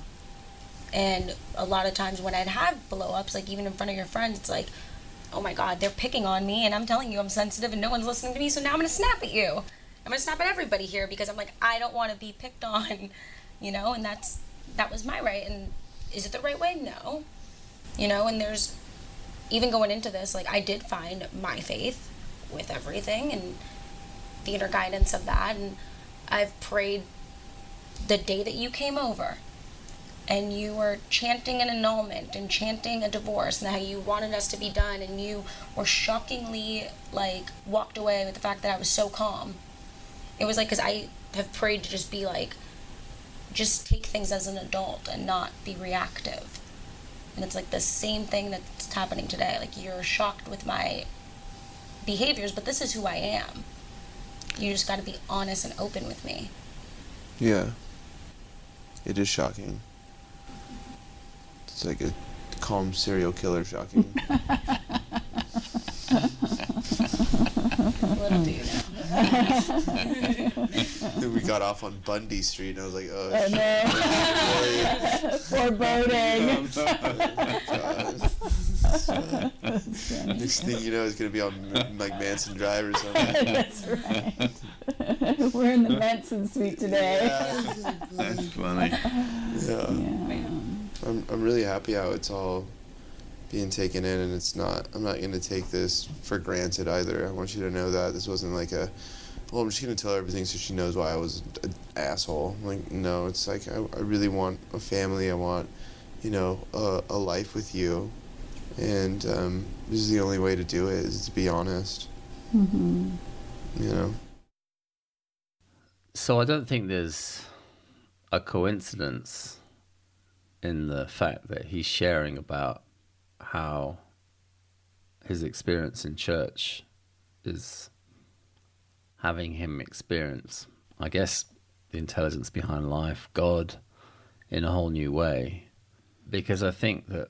And a lot of times when I'd have blow-ups, like, even in front of your friends, it's like, oh my God, they're picking on me, and I'm telling you I'm sensitive and no one's listening to me, so now I'm going to snap at you. I'm going to snap at everybody here because I'm like, I don't want to be picked on, you know, and that's, that was my right. And is it the right way? No. You know, and there's, even going into this, like, I did find my faith with everything and the inner guidance of that. And I've prayed the day that you came over and you were chanting an annulment and chanting a divorce and how you wanted us to be done, and you were shockingly, like, walked away with the fact that I was so calm. It was like, because I have prayed to just be like, just take things as an adult and not be reactive. And it's like the same thing that's happening today. Like, you're shocked with my behaviors, but this is who I am. You just got to be honest and open with me. Yeah. It is shocking. It's like a calm serial killer shocking. Little do you know. Then we got off on Bundy Street, and I was like, oh, Oh, no. shit. Foreboding. Uh, next thing you know, it's gonna be on like Manson Drive or something. That's right. We're in the Manson suite today. Yeah. That's funny. Yeah. Yeah. I'm I'm really happy how it's all being taken in, and it's not. I'm not gonna take this for granted either. I want you to know that this wasn't like a. Well, I'm just gonna tell her everything so she knows why I was an asshole. Like, no, it's like I, I really want a family. I want, you know, a, a life with you, and um, this is the only way to do it, is to be honest. Mm-hmm. You know. So I don't think there's a coincidence in the fact that he's sharing about how his experience in church is having him experience, I guess, the intelligence behind life, God, in a whole new way. Because I think that,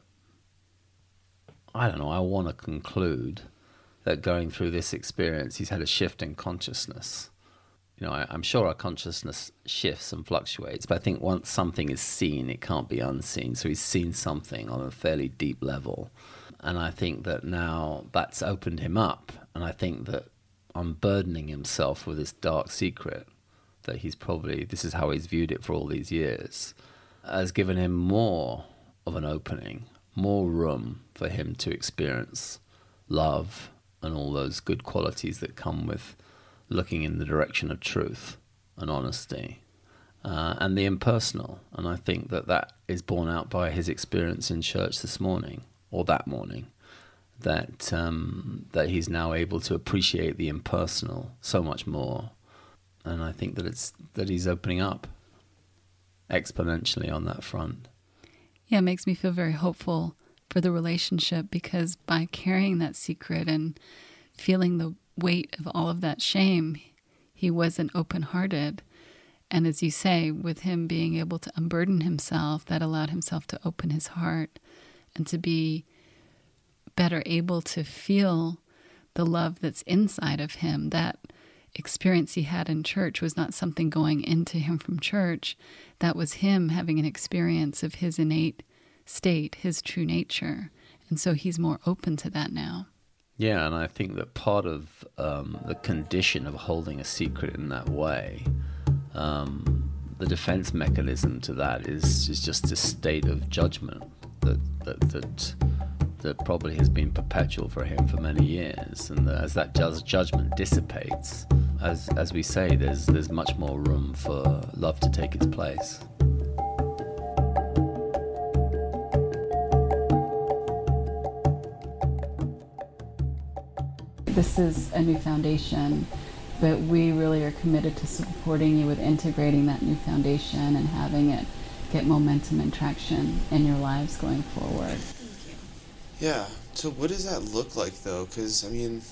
I don't know, I want to conclude that going through this experience, he's had a shift in consciousness. You know, I, I'm sure our consciousness shifts and fluctuates, but I think once something is seen, it can't be unseen. So he's seen something on a fairly deep level. And I think that now that's opened him up. And I think that unburdening himself with this dark secret that he's probably, this is how he's viewed it for all these years, has given him more of an opening, more room for him to experience love and all those good qualities that come with looking in the direction of truth and honesty, uh, and the impersonal. And I think that that is borne out by his experience in church this morning, or that morning, that um, that he's now able to appreciate the impersonal so much more. And I think that it's that he's opening up exponentially on that front. Yeah, it makes me feel very hopeful for the relationship, because by carrying that secret and feeling the weight of all of that shame, he wasn't open-hearted. And as you say, with him being able to unburden himself, that allowed himself to open his heart and to be better able to feel the love that's inside of him. That experience he had in church was not something going into him from church. That was him having an experience of his innate state, his true nature. And so he's more open to that now. Yeah, and I think that part of um, the condition of holding a secret in that way, um, the defense mechanism to that is, is just this state of judgment that that that that probably has been perpetual for him for many years. And that as that ju- judgment dissipates, as as we say, there's there's much more room for love to take its place. This is a new foundation, but we really are committed to supporting you with integrating that new foundation and having it get momentum and traction in your lives going forward. Thank you. Yeah. So what does that look like, though? Because I mean,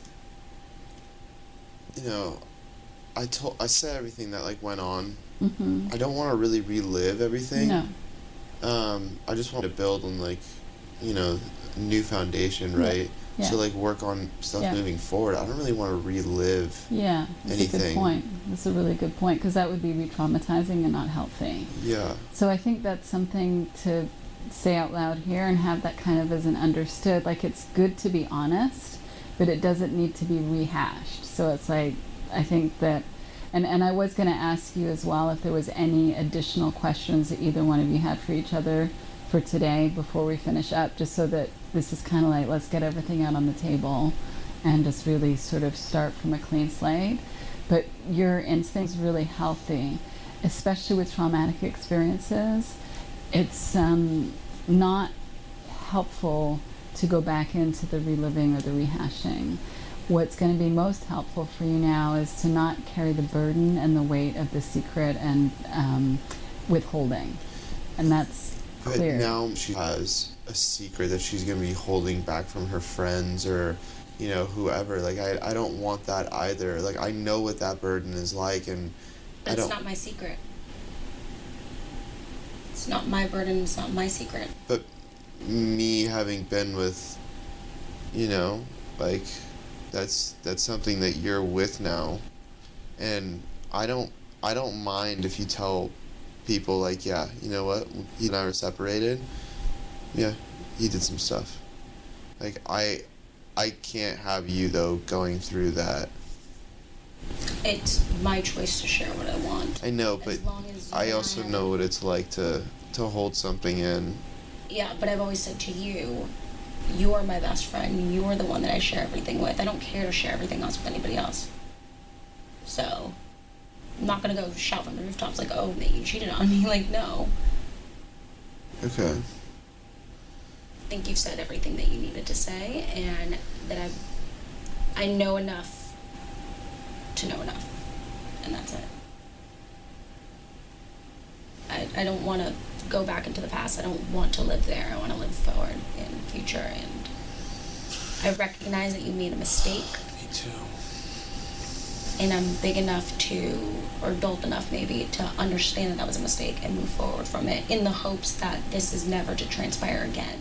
you know, I told I said everything that like went on. Mm-hmm. I don't want to really relive everything. No. Um, I just want to build on like, you know, a new foundation, Yeah. right? Yeah. So like work on stuff Yeah. moving forward. I don't really want to relive. Yeah, that's a good Anything. point. That's a really good point, because that would be re-traumatizing and not healthy. Yeah. So I think that's something to say out loud here and have that kind of as an understood. Like, it's good to be honest, but it doesn't need to be rehashed. So it's like, I think that, and, and I was going to ask you as well if there was any additional questions that either one of you had for each other for today before we finish up, just so that this is kind of like, let's get everything out on the table and just really sort of start from a clean slate. But your instinct's really healthy, especially with traumatic experiences. It's um, not helpful to go back into the reliving or the rehashing. What's going to be most helpful for you now is to not carry the burden and the weight of the secret and um, withholding. And that's But clear. now she has a secret that she's going to be holding back from her friends or, you know, whoever. Like, I, I don't want that either. Like, I know what that burden is like, and I That's don't... not my secret. It's It's not my burden, it's not my secret. But me having been with, you know, like, that's that's something that you're with now. And I don't I don't mind if you tell people, like, yeah, you know what, he and I were separated. Yeah, he did some stuff. Like, I I can't have you, though, going through that. It's my choice to share what I want. I know, but As long as I you also and I know what it's like to, to hold something in. Yeah, but I've always said to you, you are my best friend. You are the one that I share everything with. I don't care to share everything else with anybody else. So, I'm not going to go shout from the rooftops like, oh, that you cheated on me. Like, no. Okay. I think you've said everything that you needed to say, and that I've, I know enough to know enough. And that's it. I, I don't want to go back into the past. I don't want to live there. I want to live forward in the future. And I recognize that you made a mistake. Me too. And I'm big enough to, or adult enough maybe, to understand that that was a mistake and move forward from it in the hopes that this is never to transpire again.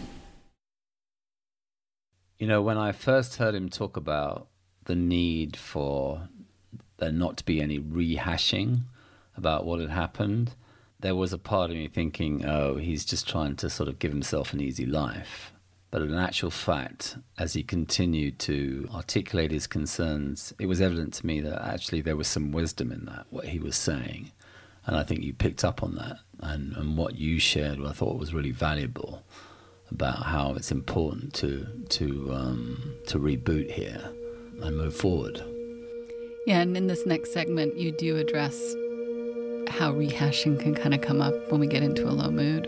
You know, when I first heard him talk about the need for there not to be any rehashing about what had happened, there was a part of me thinking, oh, he's just trying to sort of give himself an easy life. But in actual fact, as he continued to articulate his concerns, it was evident to me that actually there was some wisdom in that, what he was saying. And I think you picked up on that. And, and what you shared, I thought was really valuable about how it's important to to um, to reboot here and move forward. Yeah, and in this next segment, you do address how rehashing can kind of come up when we get into a low mood.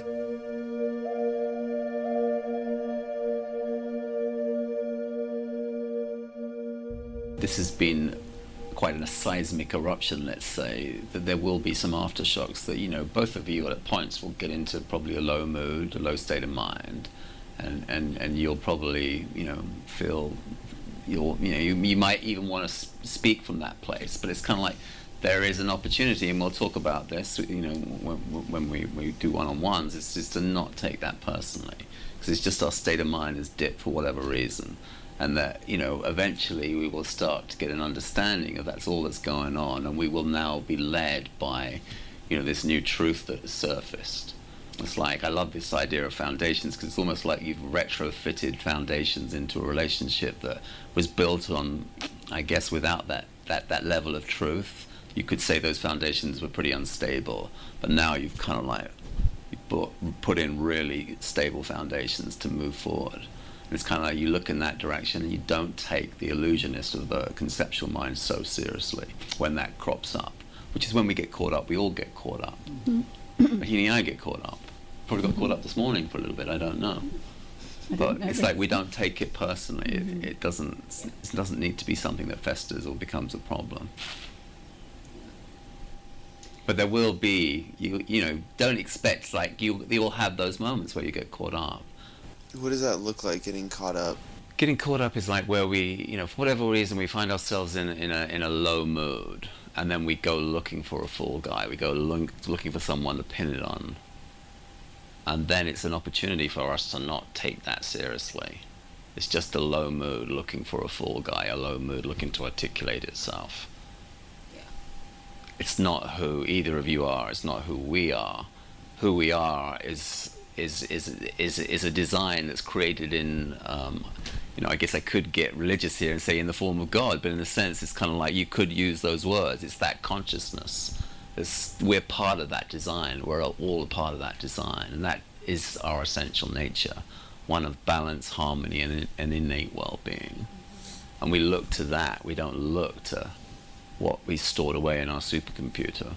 This has been quite a seismic eruption, let's say, that there will be some aftershocks that, you know, both of you at points will get into probably a low mood, a low state of mind, and, and, and you'll probably, you know, feel, you'll, you know, you, you might even want to speak from that place, but it's kind of like there is an opportunity, and we'll talk about this, you know, when, when we, we do one-on-ones, it's just to not take that personally, because it's just our state of mind is dipped for whatever reason. And that, you know, eventually we will start to get an understanding of that's all that's going on, and we will now be led by, you know, this new truth that has surfaced. It's like, I love this idea of foundations, because it's almost like you've retrofitted foundations into a relationship that was built on, I guess, without that, that, that level of truth. You could say those foundations were pretty unstable, but now you've kind of like you put, put in really stable foundations to move forward. It's kind of like you look in that direction and you don't take the illusionist of the conceptual mind so seriously when that crops up, which is when we get caught up. We all get caught up. Mm-hmm. He and I get caught up. Probably got mm-hmm. caught up this morning for a little bit, I don't know. I but it's like we don't take it personally. Mm-hmm. It, it doesn't it doesn't need to be something that festers or becomes a problem. But there will be, you you know, don't expect, like, you you'll have those moments where you get caught up. What does that look like, getting caught up? Getting caught up is like where we, you know, for whatever reason, we find ourselves in in a in a low mood, and then we go looking for a fall guy. We go look, looking for someone to pin it on, and then it's an opportunity for us to not take that seriously. It's just a low mood looking for a fall guy, a low mood looking to articulate itself. Yeah. It's not who either of you are. It's not who we are. Who we are is. Is, is is is a design that's created in, um, you know, I guess I could get religious here and say in the form of God, but in a sense it's kind of like you could use those words. It's that consciousness. It's, we're part of that design. We're all a part of that design, and that is our essential nature, one of balance, harmony, and, and innate well-being. And we look to that. We don't look to what we stored away in our supercomputer.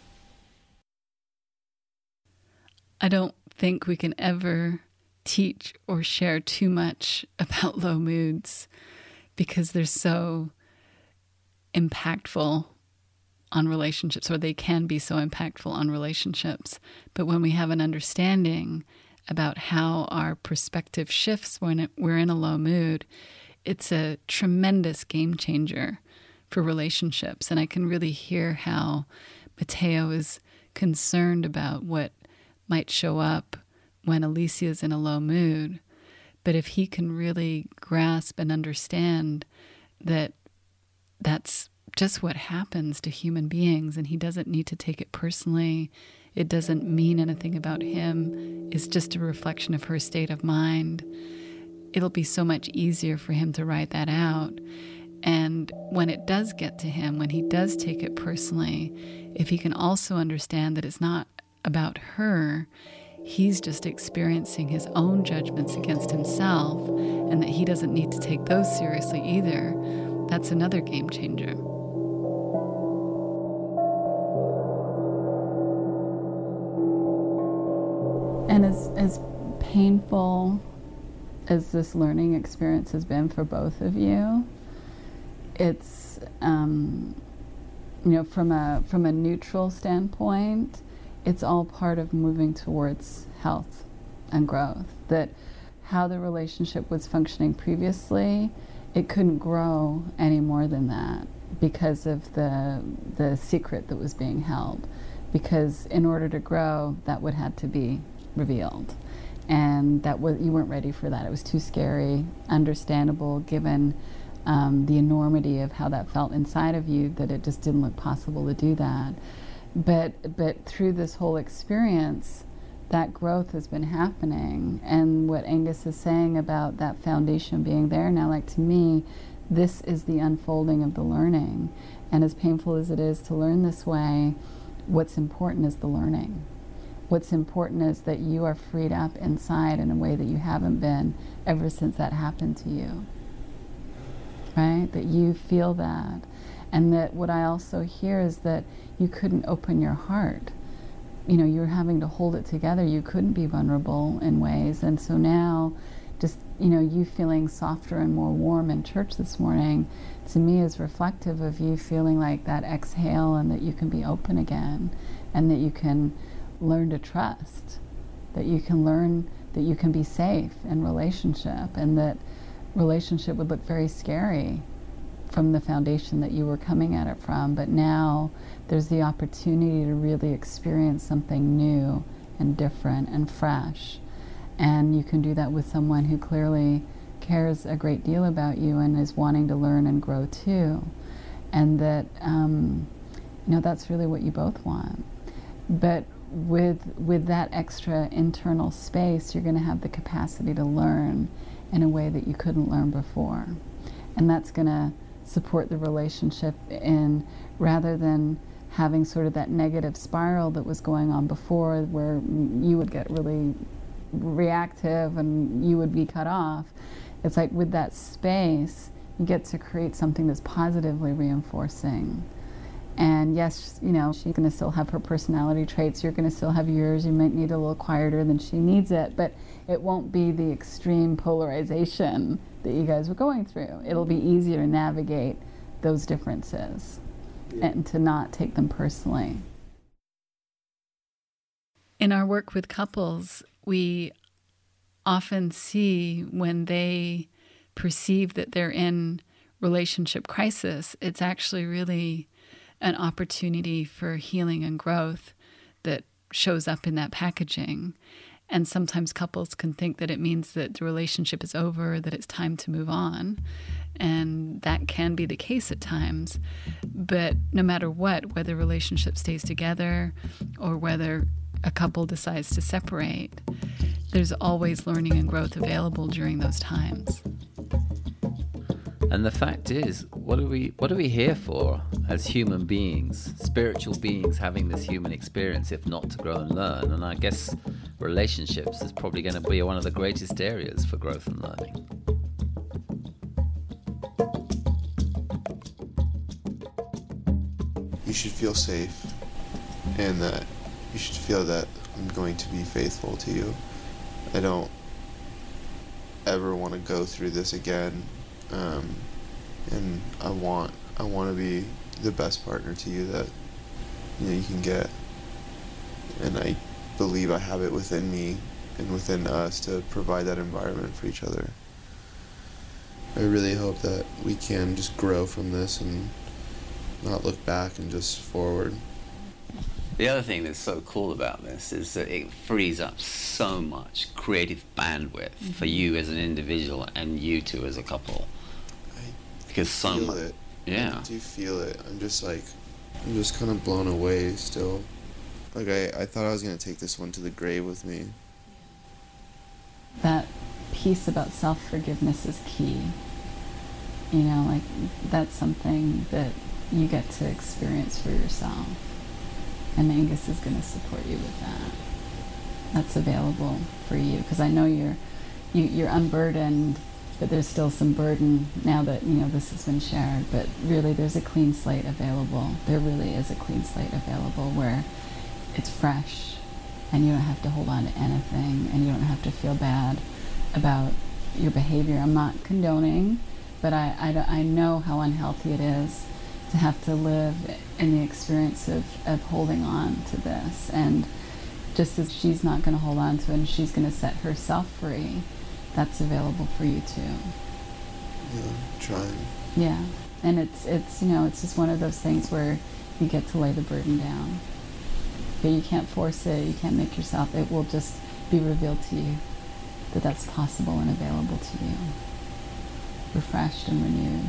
I don't think we can ever teach or share too much about low moods because they're so impactful on relationships, or they can be so impactful on relationships. But when we have an understanding about how our perspective shifts when it, we're in a low mood, it's a tremendous game changer for relationships. And I can really hear how Matteo is concerned about what might show up when Alicia is in a low mood. But if he can really grasp and understand that that's just what happens to human beings, and he doesn't need to take it personally, it doesn't mean anything about him, it's just a reflection of her state of mind, it'll be so much easier for him to write that out. And when it does get to him, when he does take it personally, if he can also understand that it's not about her, he's just experiencing his own judgments against himself, and that he doesn't need to take those seriously either, that's another game changer. And as, as painful as this learning experience has been for both of you, it's, um, you know, from a from a neutral standpoint, it's all part of moving towards health and growth. That how the relationship was functioning previously, it couldn't grow any more than that because of the the secret that was being held. Because in order to grow, that would have to be revealed. And that was, you weren't ready for that. It was too scary, understandable, given um, the enormity of how that felt inside of you, that it just didn't look possible to do that. But but through this whole experience, that growth has been happening. And what Angus is saying about that foundation being there now, like to me, this is the unfolding of the learning. And as painful as it is to learn this way, what's important is the learning. What's important is that you are freed up inside in a way that you haven't been ever since that happened to you. Right? That you feel that. And that what I also hear is that you couldn't open your heart. You know, you were having to hold it together. You couldn't be vulnerable in ways. And so now, just, you know, you feeling softer and more warm in church this morning, to me is reflective of you feeling like that exhale, and that you can be open again, and that you can learn to trust, that you can learn that you can be safe in relationship, and that relationship would look very scary from the foundation that you were coming at it from. But now there's the opportunity to really experience something new and different and fresh. And you can do that with someone who clearly cares a great deal about you and is wanting to learn and grow too. And that, um, you know, that's really what you both want. But with with that extra internal space, you're going to have the capacity to learn in a way that you couldn't learn before. And that's going to support the relationship in, rather than having sort of that negative spiral that was going on before, where you would get really reactive and you would be cut off. It's like with that space, you get to create something that's positively reinforcing. And yes, you know, she's going to still have her personality traits. You're going to still have yours. You might need a little quieter than she needs it, but it won't be the extreme polarization that you guys were going through. It'll be easier to navigate those differences and to not take them personally. In our work with couples, we often see when they perceive that they're in relationship crisis, it's actually really an opportunity for healing and growth that shows up in that packaging. And sometimes couples can think that it means that the relationship is over, that it's time to move on. And that can be the case at times. But no matter what, whether a relationship stays together or whether a couple decides to separate, there's always learning and growth available during those times. And the fact is, what are we what are we here for as human beings, spiritual beings having this human experience, if not to grow and learn? And I guess relationships is probably going to be one of the greatest areas for growth and learning. You should feel safe, and that you should feel that I'm going to be faithful to you. I don't ever want to go through this again. Um, and I want I want to be the best partner to you that you know you can get, and I believe I have it within me and within us to provide that environment for each other. I really hope that we can just grow from this and not look back and just forward. The other thing that's so cool about this is that it frees up so much creative bandwidth mm-hmm. for you as an individual and you two as a couple. I because so feel much. it. Yeah. I do feel it. I'm just like, I'm just kind of blown away still. Like I, I thought I was gonna take this one to the grave with me. That piece about self-forgiveness is key. You know, like that's something that you get to experience for yourself. And Angus is going to support you with that. That's available for you because I know you're you, you're unburdened, but there's still some burden now that you know this has been shared. But really, there's a clean slate available. There really is a clean slate available where it's fresh, and you don't have to hold on to anything, and you don't have to feel bad about your behavior. I'm not condoning, but I I, I know how unhealthy it is to have to live in the experience of, of holding on to this. And just as she's not going to hold on to it and she's going to set herself free, that's available for you too. Yeah, trying. Yeah, and it's, it's you know, it's just one of those things where you get to lay the burden down. But you can't force it, you can't make yourself, it will just be revealed to you that that's possible and available to you. Refreshed and renewed.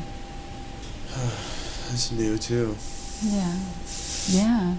It's new too. Yeah. Yeah.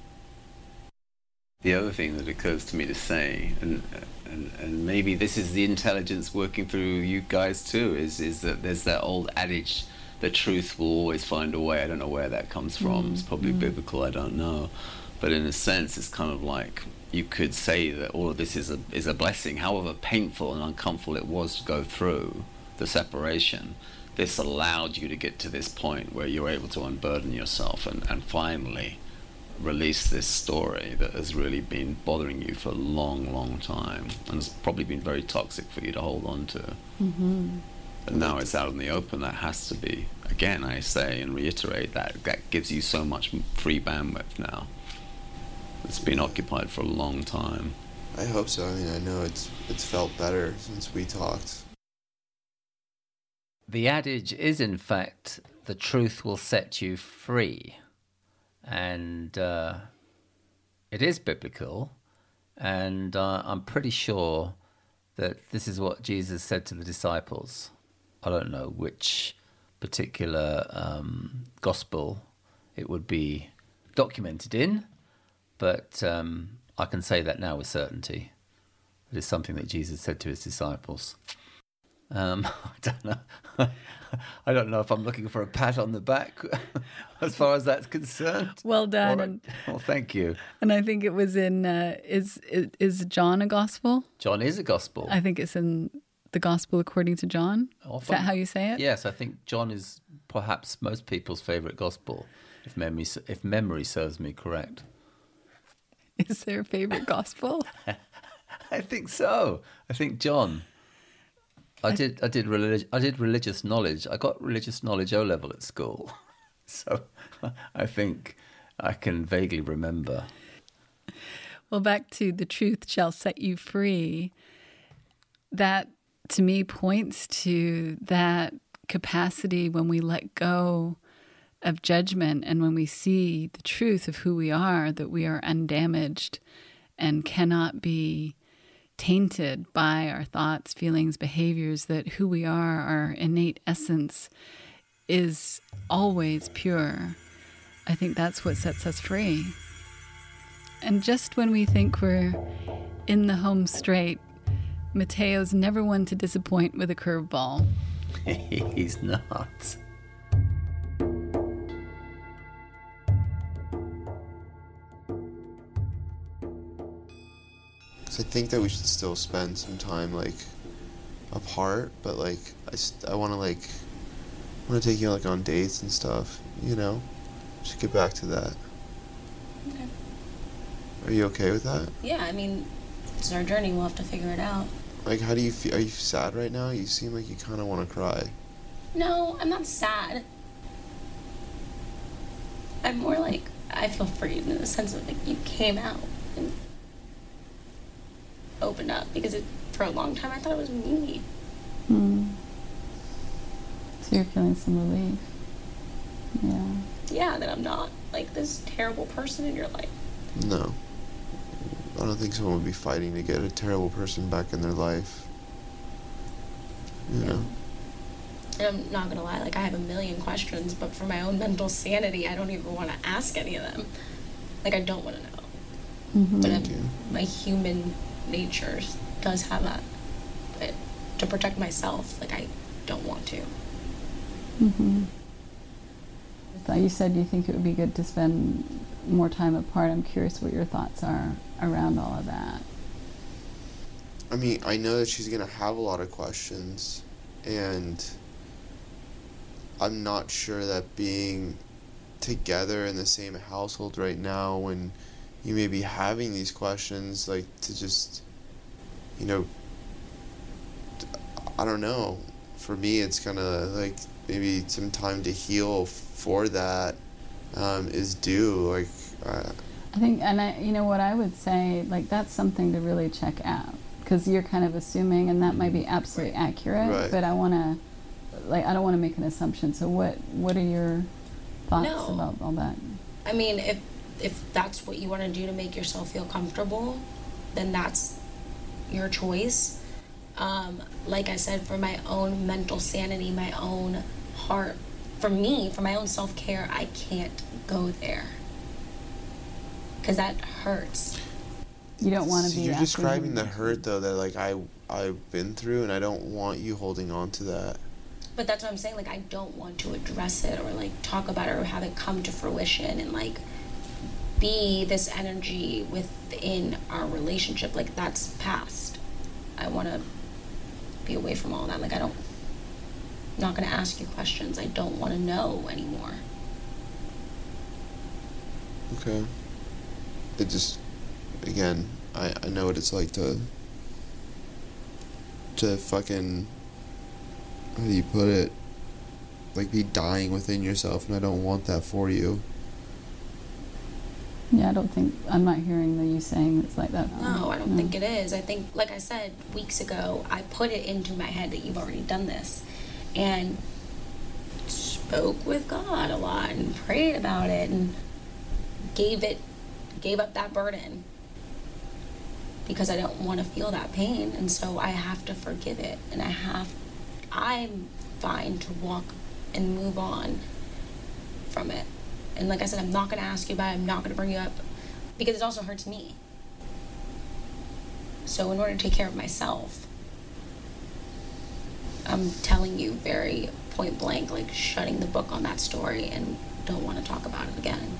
The other thing that occurs to me to say, and and and maybe this is the intelligence working through you guys too, is is that there's that old adage, the truth will always find a way. I don't know where that comes from. Mm. It's probably mm. biblical. I don't know, but in a sense, it's kind of like you could say that all of this is a is a blessing, however painful and uncomfortable it was to go through the separation. This allowed you to get to this point where you're able to unburden yourself and, and finally release this story that has really been bothering you for a long, long time and has probably been very toxic for you to hold on to. Mm-hmm. And now it's out in the open. That has to be, again, I say and reiterate, that that gives you so much free bandwidth now. It's been occupied for a long time. I hope so. I mean, I know it's it's felt better since we talked. The adage is, in fact, the truth will set you free. And uh, it is biblical. And uh, I'm pretty sure that this is what Jesus said to the disciples. I don't know which particular um, gospel it would be documented in, but um, I can say that now with certainty. It is something that Jesus said to his disciples. Um, I don't know. I don't know if I'm looking for a pat on the back as far as that's concerned. Well done. Or, and, well, thank you. And I think it was in, uh, is, is is John a gospel? John is a gospel. I think it's in the gospel according to John. Often, is that how you say it? Yes, I think John is perhaps most people's favourite gospel, if memory, if memory serves me correct. Is there a favourite gospel? I think so. I think John. I did. I did religious. I did religious knowledge. I got religious knowledge O level at school, so I think I can vaguely remember. Well, back to the truth shall set you free. That to me points to that capacity when we let go of judgment and when we see the truth of who we are, that we are undamaged and cannot be tainted by our thoughts, feelings, behaviors, that who we are, our innate essence, is always pure. I think that's what sets us free. And just when we think we're in the home straight, Mateo's never one to disappoint with a curveball. He's not. I think that we should still spend some time like apart, but like I, st- I want to like want to take you like on dates and stuff, you know. Should get back to that. Okay. Are you okay with that? Yeah, I mean, it's our journey. We'll have to figure it out. Like, how do you feel? Are you sad right now? You seem like you kind of want to cry. No, I'm not sad. I'm more like I feel free in the sense of like you came out and opened up, because it, for a long time I thought it was me. Hmm. So you're feeling some relief. Yeah. Yeah, that I'm not like this terrible person in your life. No. I don't think someone would be fighting to get a terrible person back in their life. You Yeah. know? And I'm not gonna lie, like I have a million questions, but for my own mental sanity, I don't even want to ask any of them. Like I don't want to know. Mm-hmm. But Thank I'm- you. my human nature does have that. But to protect myself, like I don't want to. Mm-hmm. You said you think it would be good to spend more time apart. I'm curious what your thoughts are around all of that. I mean, I know that she's gonna have a lot of questions, and I'm not sure that being together in the same household right now when you may be having these questions, like to just, you know, I don't know. For me, it's kind of like maybe some time to heal for that um, is due. Like, uh, I think, and I, you know, what I would say, like that's something to really check out because you're kind of assuming, and that might be absolutely accurate. Right. But I want to, like, I don't want to make an assumption. So, what, what are your thoughts No. about all that? I mean, if if that's what you want to do to make yourself feel comfortable, then that's your choice. Um, like I said, for my own mental sanity, my own heart, for me, for my own self-care, I can't go there. Because that hurts. You don't want to so be. you're after describing you- the hurt though that like I I've been through, and I don't want you holding on to that. But that's what I'm saying, like, I don't want to address it or, like, talk about it or have it come to fruition and, like, be this energy within our relationship. Like, that's past. I want to be away from all that. Like, I don't, I'm not going to ask you questions. I don't want to know anymore. Okay. It just, again, I, I know what it's like to, to fucking, how do you put it? Like be dying within yourself, and I don't want that for you. Yeah, I don't think I'm not hearing the you saying it's like that. No, I don't No. think it is. I think, like I said weeks ago, I put it into my head that you've already done this and spoke with God a lot and prayed about it and gave it, gave up that burden because I don't want to feel that pain. And so I have to forgive it. And I have, I'm fine to walk and move on from it. And like I said, I'm not going to ask you about it. I'm not going to bring you up because it also hurts me. So in order to take care of myself, I'm telling you very point blank, like shutting the book on that story and don't want to talk about it again.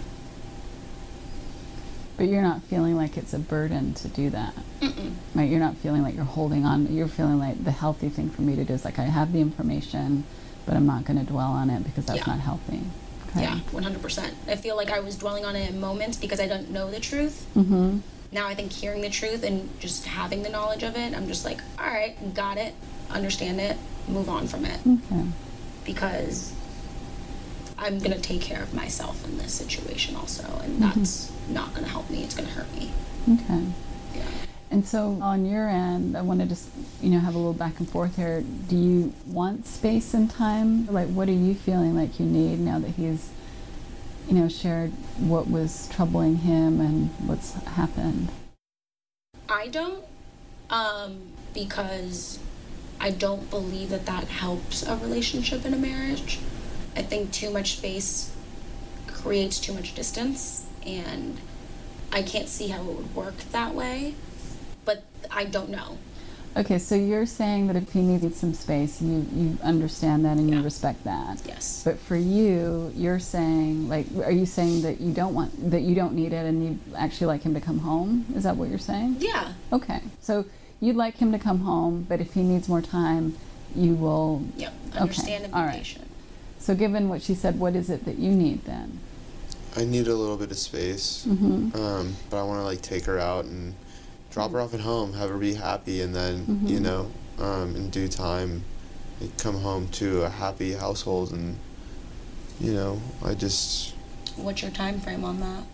But you're not feeling like it's a burden to do that. Mm-mm. Right? You're not feeling like you're holding on. You're feeling like the healthy thing for me to do is like I have the information, but I'm not going to dwell on it because that's Yeah. not healthy. Okay. Yeah, one hundred percent. I feel like I was dwelling on it in moments because I don't know the truth. Mm-hmm. Now I think hearing the truth and just having the knowledge of it, I'm just like, all right, got it, understand it, move on from it. Okay. Because I'm going to take care of myself in this situation also, and Mhm. that's not going to help me. It's going to hurt me. Okay. Yeah. And so on your end, I want to just, you know, have a little back and forth here. Do you want space and time? Like, what are you feeling like you need now that he's, you know, shared what was troubling him and what's happened? I don't, um, because I don't believe that that helps a relationship in a marriage. I think too much space creates too much distance, and I can't see how it would work that way, but I don't know. Okay, so you're saying that if he needs some space, you, you understand that and you Yeah. respect that. Yes. But for you, you're saying, like, are you saying that you don't want, that you don't need it and you actually like him to come home? Is that what you're saying? Yeah. Okay, so you'd like him to come home, but if he needs more time, you will. Yep. Okay, Understand and be all right. patient. So given what she said, what is it that you need then? I need a little bit of space, Mm-hmm. um, but I want to like take her out and drop her off at home, have her be happy, and then Mhm. you know, um, in due time, like, come home to a happy household. And you know, I just What's your time frame on that?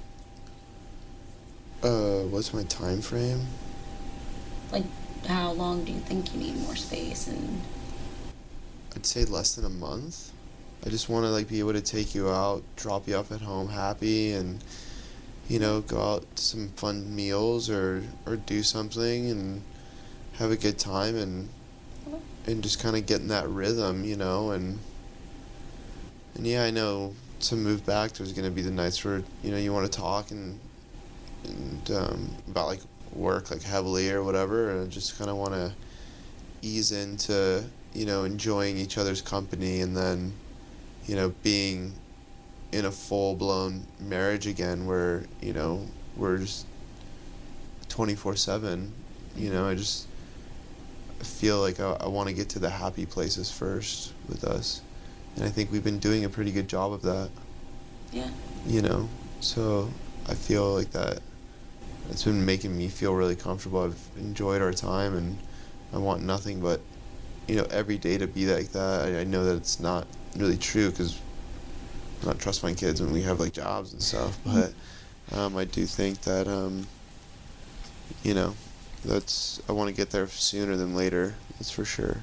uh, what's my time frame? Like, how long do you think you need more space? And I'd say less than a month. I just want to like be able to take you out, drop you off at home happy, and you know, go out to some fun meals or, or do something and have a good time and and just kind of get in that rhythm, you know, and and yeah, I know to move back there's going to be the nights where, you know, you want to talk and and um, about like work like heavily or whatever, and just kind of want to ease into, you know, enjoying each other's company, and then, you know, being in a full-blown marriage again where, you know, we're just twenty-four seven, you know. I just feel like I, I want to get to the happy places first with us, and I think we've been doing a pretty good job of that. Yeah. You know, so I feel like that it's been making me feel really comfortable. I've enjoyed our time, and I want nothing but, you know, every day to be like that. I, I know that it's not really true because I'm not trust my kids when we have like jobs and stuff, but um, I do think that, um, you know, that's, I want to get there sooner than later. That's for sure.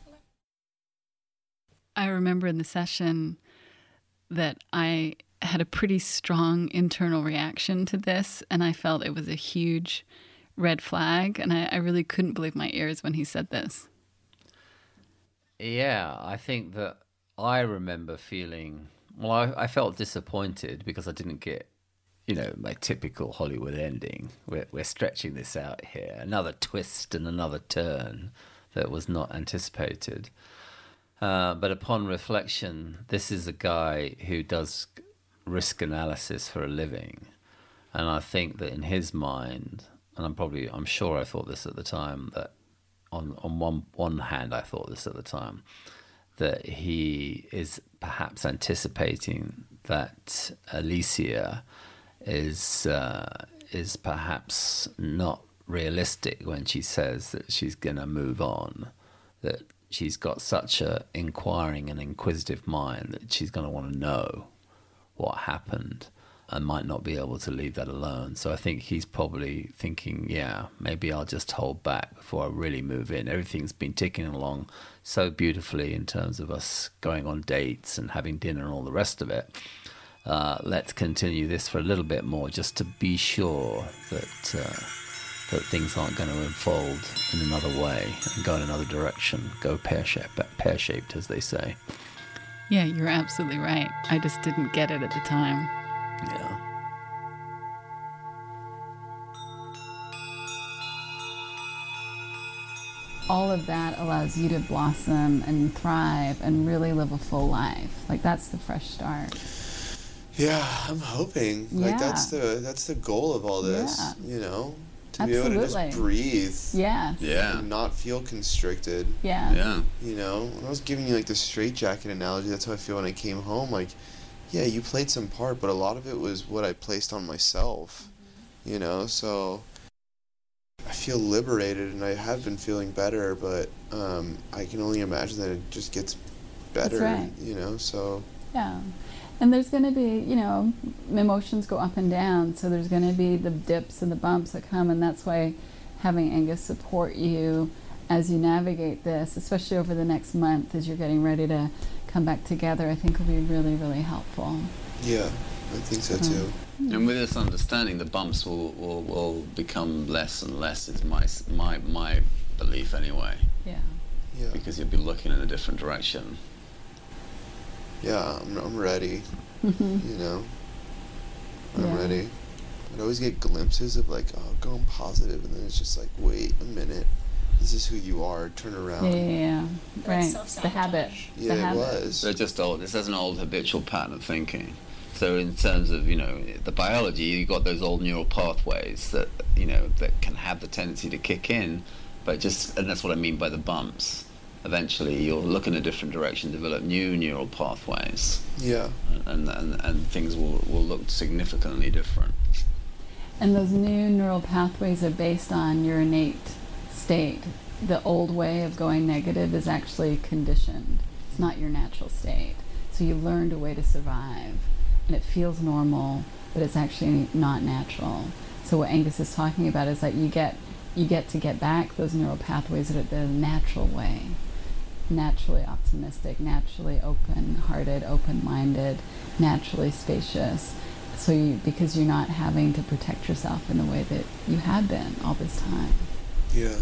I remember in the session that I had a pretty strong internal reaction to this, and I felt it was a huge red flag, and I, I really couldn't believe my ears when he said this. Yeah, I think that I remember feeling, well, I, I felt disappointed because I didn't get, you know, my typical Hollywood ending. We're, we're stretching this out here. Another twist and another turn that was not anticipated. Uh, but upon reflection, this is a guy who does risk analysis for a living. And I think that in his mind, and I'm probably, I'm sure I thought this at the time, that on, on one, one hand, I thought this at the time, that he is perhaps anticipating that Alicia is uh, is perhaps not realistic when she says that she's going to move on, that she's got such a inquiring and inquisitive mind that she's going to want to know what happened and might not be able to leave that alone. So I think he's probably thinking, yeah, maybe I'll just hold back before I really move in. Everything's been ticking along so beautifully in terms of us going on dates and having dinner and all the rest of it. Uh, let's continue this for a little bit more just to be sure that uh, that things aren't going to unfold in another way and go in another direction, go pear-shaped, pear-shaped as they say. Yeah, you're absolutely right. I just didn't get it at the time. Yeah. All of that allows you to blossom and thrive and really live a full life. Like, that's the fresh start. Yeah, I'm hoping. Like Yeah. that's the that's the goal of all this. Yeah. You know, to Absolutely. be able to just breathe. Yeah. Yeah. And not feel constricted. Yeah. Yeah. You know, when I was giving you like the straitjacket analogy, that's how I feel when I came home. Like, yeah, you played some part, but a lot of it was what I placed on myself. You know, so I feel liberated, and I have been feeling better, but um, I can only imagine that it just gets better. That's right. You know, so. Yeah. And there's going to be, you know, emotions go up and down, so there's going to be the dips and the bumps that come, and that's why having Angus support you as you navigate this, especially over the next month as you're getting ready to come back together, I think will be really, really helpful. Yeah, I think so too. And with this understanding, the bumps will, will, will become less and less, is my, my, my belief anyway. Yeah. Yeah. Because you'll be looking in a different direction. Yeah, I'm, I'm ready. You know, I'm Yeah. ready. I'd always get glimpses of like, oh, going positive, and then it's just like, wait a minute, this is who you are. Turn around. Yeah, yeah, yeah. That's Right. The self-sabotage. habit. Yeah, the it habit. was. They're just old. This is an old habitual pattern of thinking. So in terms of, you know, the biology, you've got those old neural pathways that, you know, that can have the tendency to kick in, but just, and that's what I mean by the bumps. Eventually, you'll look in a different direction, develop new neural pathways, Yeah. and and, and things will, will look significantly different. And those new neural pathways are based on your innate state. The old way of going negative is actually conditioned. It's not your natural state. So you learned a way to survive. And it feels normal, but it's actually not natural. So what Angus is talking about is that you get you get to get back those neural pathways that are the natural way. Naturally optimistic, naturally open-hearted, open-minded, naturally spacious. So you, because you're not having to protect yourself in the way that you have been all this time. Yeah.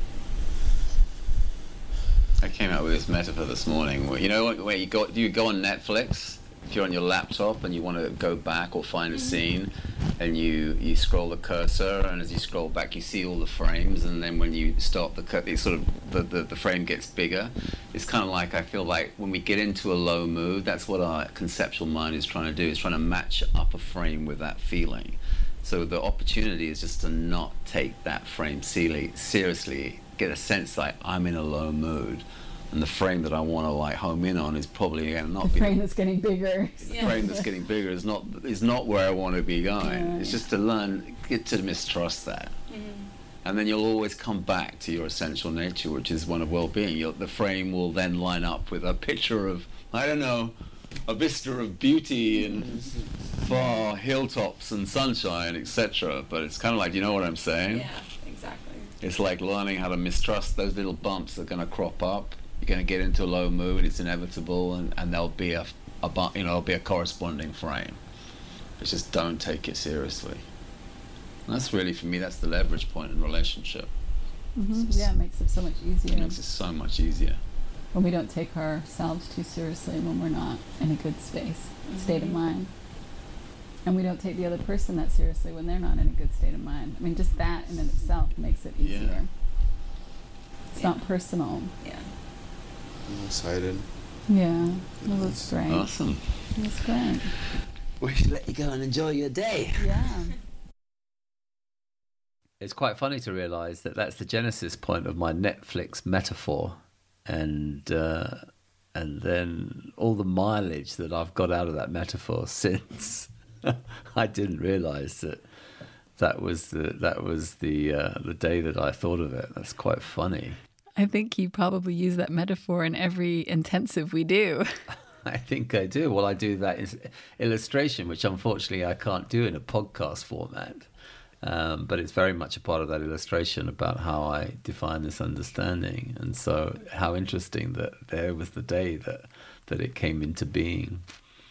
I came out with this metaphor this morning where, you know, where you go, you go on Netflix, if you're on your laptop and you want to go back or find a scene, and you, you scroll the cursor, and as you scroll back you see all the frames, and then when you stop the cut, it sort of the, the, the frame gets bigger. It's kind of like, I feel like when we get into a low mood, that's what our conceptual mind is trying to do, is trying to match up a frame with that feeling. So the opportunity is just to not take that frame seriously, get a sense like I'm in a low mood, and the frame that I want to like home in on is probably going to not the be frame the, that's getting bigger. the frame that's getting bigger is not is not where I want to be going. Yeah. It's just to learn, get to mistrust that, Mm-hmm. and then you'll always come back to your essential nature, which is one of well-being. You'll, the frame will then line up with a picture of, I don't know, a vista of beauty and far hilltops and sunshine, et cetera. But it's kind of like, you know what I'm saying? Yeah, exactly. It's like learning how to mistrust those little bumps that are going to crop up. You're going to get into a low mood. It's inevitable, and, and there'll be a, a bu- you know, there'll be a corresponding frame. It's just don't take it seriously. And that's really, for me, that's the leverage point in relationship. Mm-hmm. Yeah, it makes it so much easier. It makes it so much easier. When we don't take ourselves too seriously, when we're not in a good space, Mm-hmm. state of mind. And we don't take the other person that seriously when they're not in a good state of mind. I mean, just that in and itself makes it easier. Yeah. It's Yeah. not personal. Yeah. I'm excited. Yeah, well, that's great. Awesome. That's great. We should let you go and enjoy your day. Yeah. It's quite funny to realise that that's the genesis point of my Netflix metaphor, and uh, and then all the mileage that I've got out of that metaphor since. I didn't realise that that was the that was the uh, the day that I thought of it. That's quite funny. I think you probably use that metaphor in every intensive we do. I think I do. Well, I do that is illustration, which unfortunately I can't do in a podcast format. Um, but it's very much a part of that illustration about how I define this understanding. And so how interesting that there was the day that, that it came into being.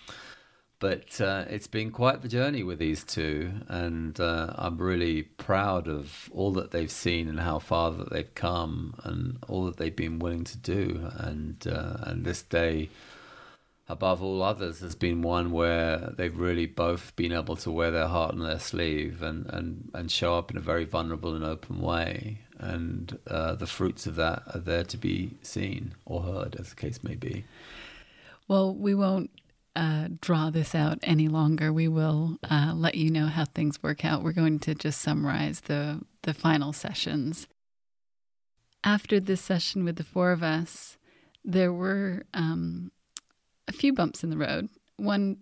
But uh, it's been quite the journey with these two, and uh, I'm really proud of all that they've seen and how far that they've come and all that they've been willing to do. And uh, and this day, above all others, has been one where they've really both been able to wear their heart on their sleeve and, and, and show up in a very vulnerable and open way. And uh, the fruits of that are there to be seen or heard, as the case may be. Well, we won't uh, draw this out any longer. We will uh, let you know how things work out. We're going to just summarize the, the final sessions. After this session with the four of us, there were um, a few bumps in the road. One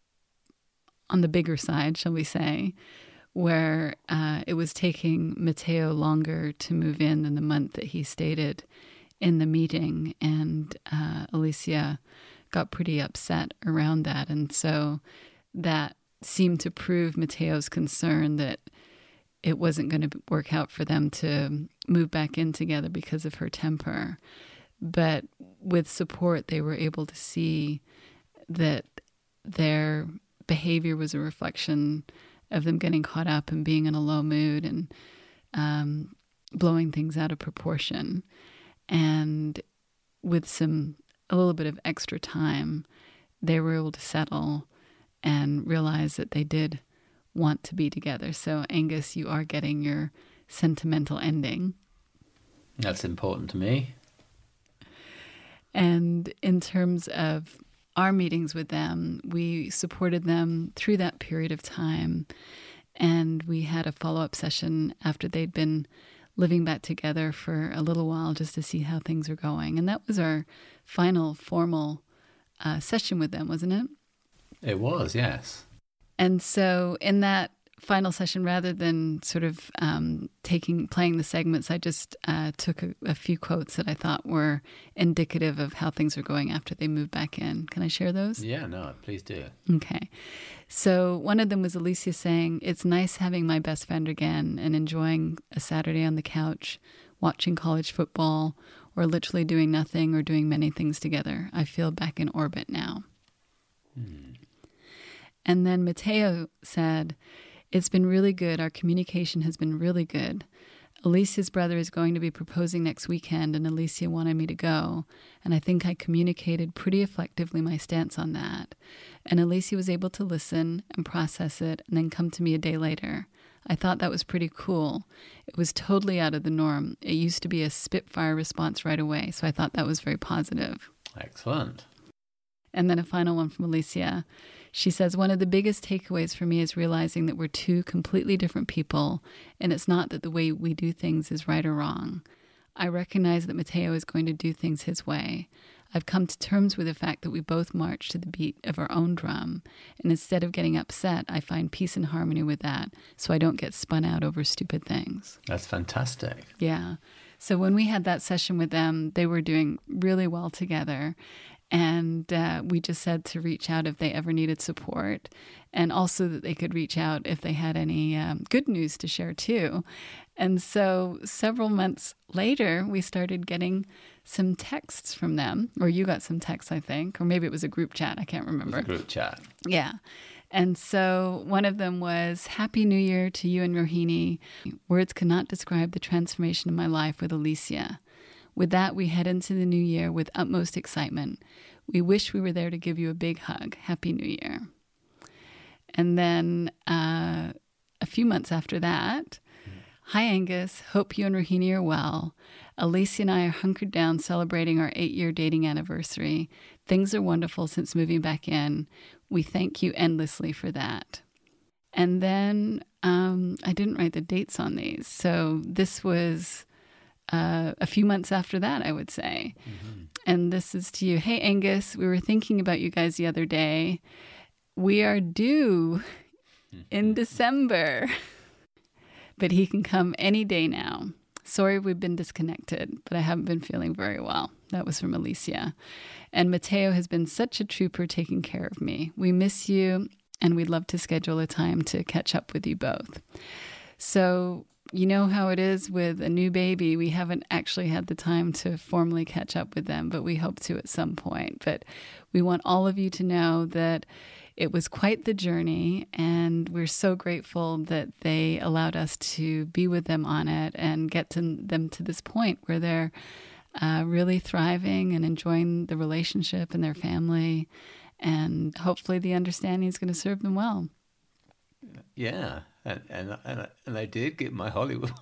on the bigger side, shall we say, where uh, it was taking Matteo longer to move in than the month that he stated in the meeting. And uh, Alicia got pretty upset around that. And so that seemed to prove Matteo's concern that it wasn't going to work out for them to move back in together because of her temper. But with support, they were able to see that their behavior was a reflection of them getting caught up and being in a low mood and um, blowing things out of proportion. And with some a little bit of extra time, they were able to settle and realize that they did want to be together. So, Angus, you are getting your sentimental ending. That's important to me. And in terms of our meetings with them, we supported them through that period of time. And we had a follow-up session after they'd been living back together for a little while just to see how things were going. And that was our final formal uh, session with them, wasn't it? It was, yes. And so in that final session, rather than sort of um, taking playing the segments, I just uh, took a, a few quotes that I thought were indicative of how things are going after they moved back in. Can I share those? Yeah, no, please do. Okay. So one of them was Alicia saying, "It's nice having my best friend again and enjoying a Saturday on the couch, watching college football, or literally doing nothing or doing many things together. I feel back in orbit now." Hmm. And then Mateo said, it's been really good. Our communication has been really good. Alicia's brother is going to be proposing next weekend, and Alicia wanted me to go. And I think I communicated pretty effectively my stance on that. And Alicia was able to listen and process it and then come to me a day later. I thought that was pretty cool. It was totally out of the norm. It used to be a spitfire response right away, so I thought that was very positive. Excellent. And then a final one from Alicia. She says, one of the biggest takeaways for me is realizing that we're two completely different people, and it's not that the way we do things is right or wrong. I recognize that Mateo is going to do things his way. I've come to terms with the fact that we both march to the beat of our own drum, and instead of getting upset, I find peace and harmony with that, so I don't get spun out over stupid things. That's fantastic. Yeah. So when we had that session with them, they were doing really well together. And uh, we just said to reach out if they ever needed support, and also that they could reach out if they had any um, good news to share too. And so several months later, we started getting some texts from them, or you got some texts, I think, or maybe it was a group chat. I can't remember. It was a group chat. Yeah. And so one of them was, Happy New Year to you and Rohini. Words cannot describe the transformation of my life with Alicia. With that, we head into the new year with utmost excitement. We wish we were there to give you a big hug. Happy New Year. And then uh, a few months after that, Hi Angus, hope you and Rohini are well. Alicia and I are hunkered down celebrating our eight-year dating anniversary. Things are wonderful since moving back in. We thank you endlessly for that. And then um, I didn't write the dates on these, so this was Uh, a few months after that, I would say. Mm-hmm. And this is to you. Hey, Angus, we were thinking about you guys the other day. We are due in December, but he can come any day now. Sorry we've been disconnected, but I haven't been feeling very well. That was from Alicia. And Mateo has been such a trooper taking care of me. We miss you, and we'd love to schedule a time to catch up with you both. So you know how it is with a new baby. We haven't actually had the time to formally catch up with them, but we hope to at some point. But we want all of you to know that it was quite the journey, and we're so grateful that they allowed us to be with them on it and get to them to this point where they're uh, really thriving and enjoying the relationship and their family. And hopefully the understanding is going to serve them well. Yeah. And and and and I did get my Hollywood.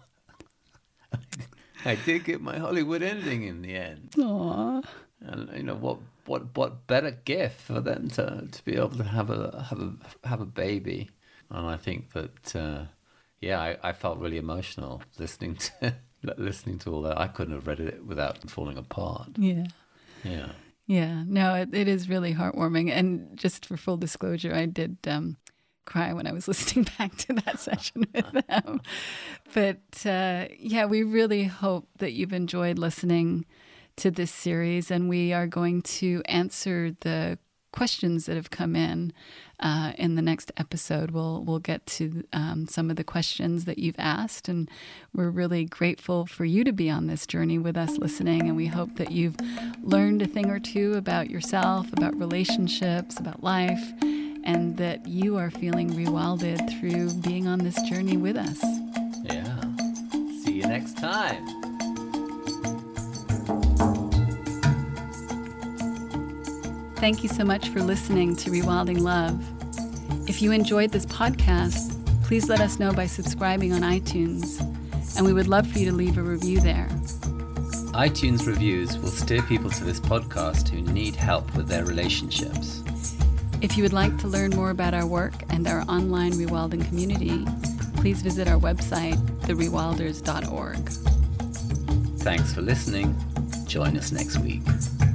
I did get my Hollywood ending in the end. Aww. And you know what? What? What better gift for them to, to be able to have a have a have a baby? And I think that uh, yeah, I, I felt really emotional listening to listening to all that. I couldn't have read it without falling apart. Yeah. Yeah. Yeah. No, it, it is really heartwarming. And just for full disclosure, I did. Um, cry when I was listening back to that session with them. But uh, yeah, we really hope that you've enjoyed listening to this series, and we are going to answer the questions that have come in uh, in the next episode. We'll we'll get to um, some of the questions that you've asked, and we're really grateful for you to be on this journey with us listening, and we hope that you've learned a thing or two about yourself, about relationships, about life, and that you are feeling rewilded through being on this journey with us. Yeah. See you next time. Thank you so much for listening to Rewilding Love. If you enjoyed this podcast, please let us know by subscribing on iTunes, and we would love for you to leave a review there. iTunes reviews will steer people to this podcast who need help with their relationships. If you would like to learn more about our work and our online rewilding community, please visit our website, the rewilders dot org. Thanks for listening. Join us next week.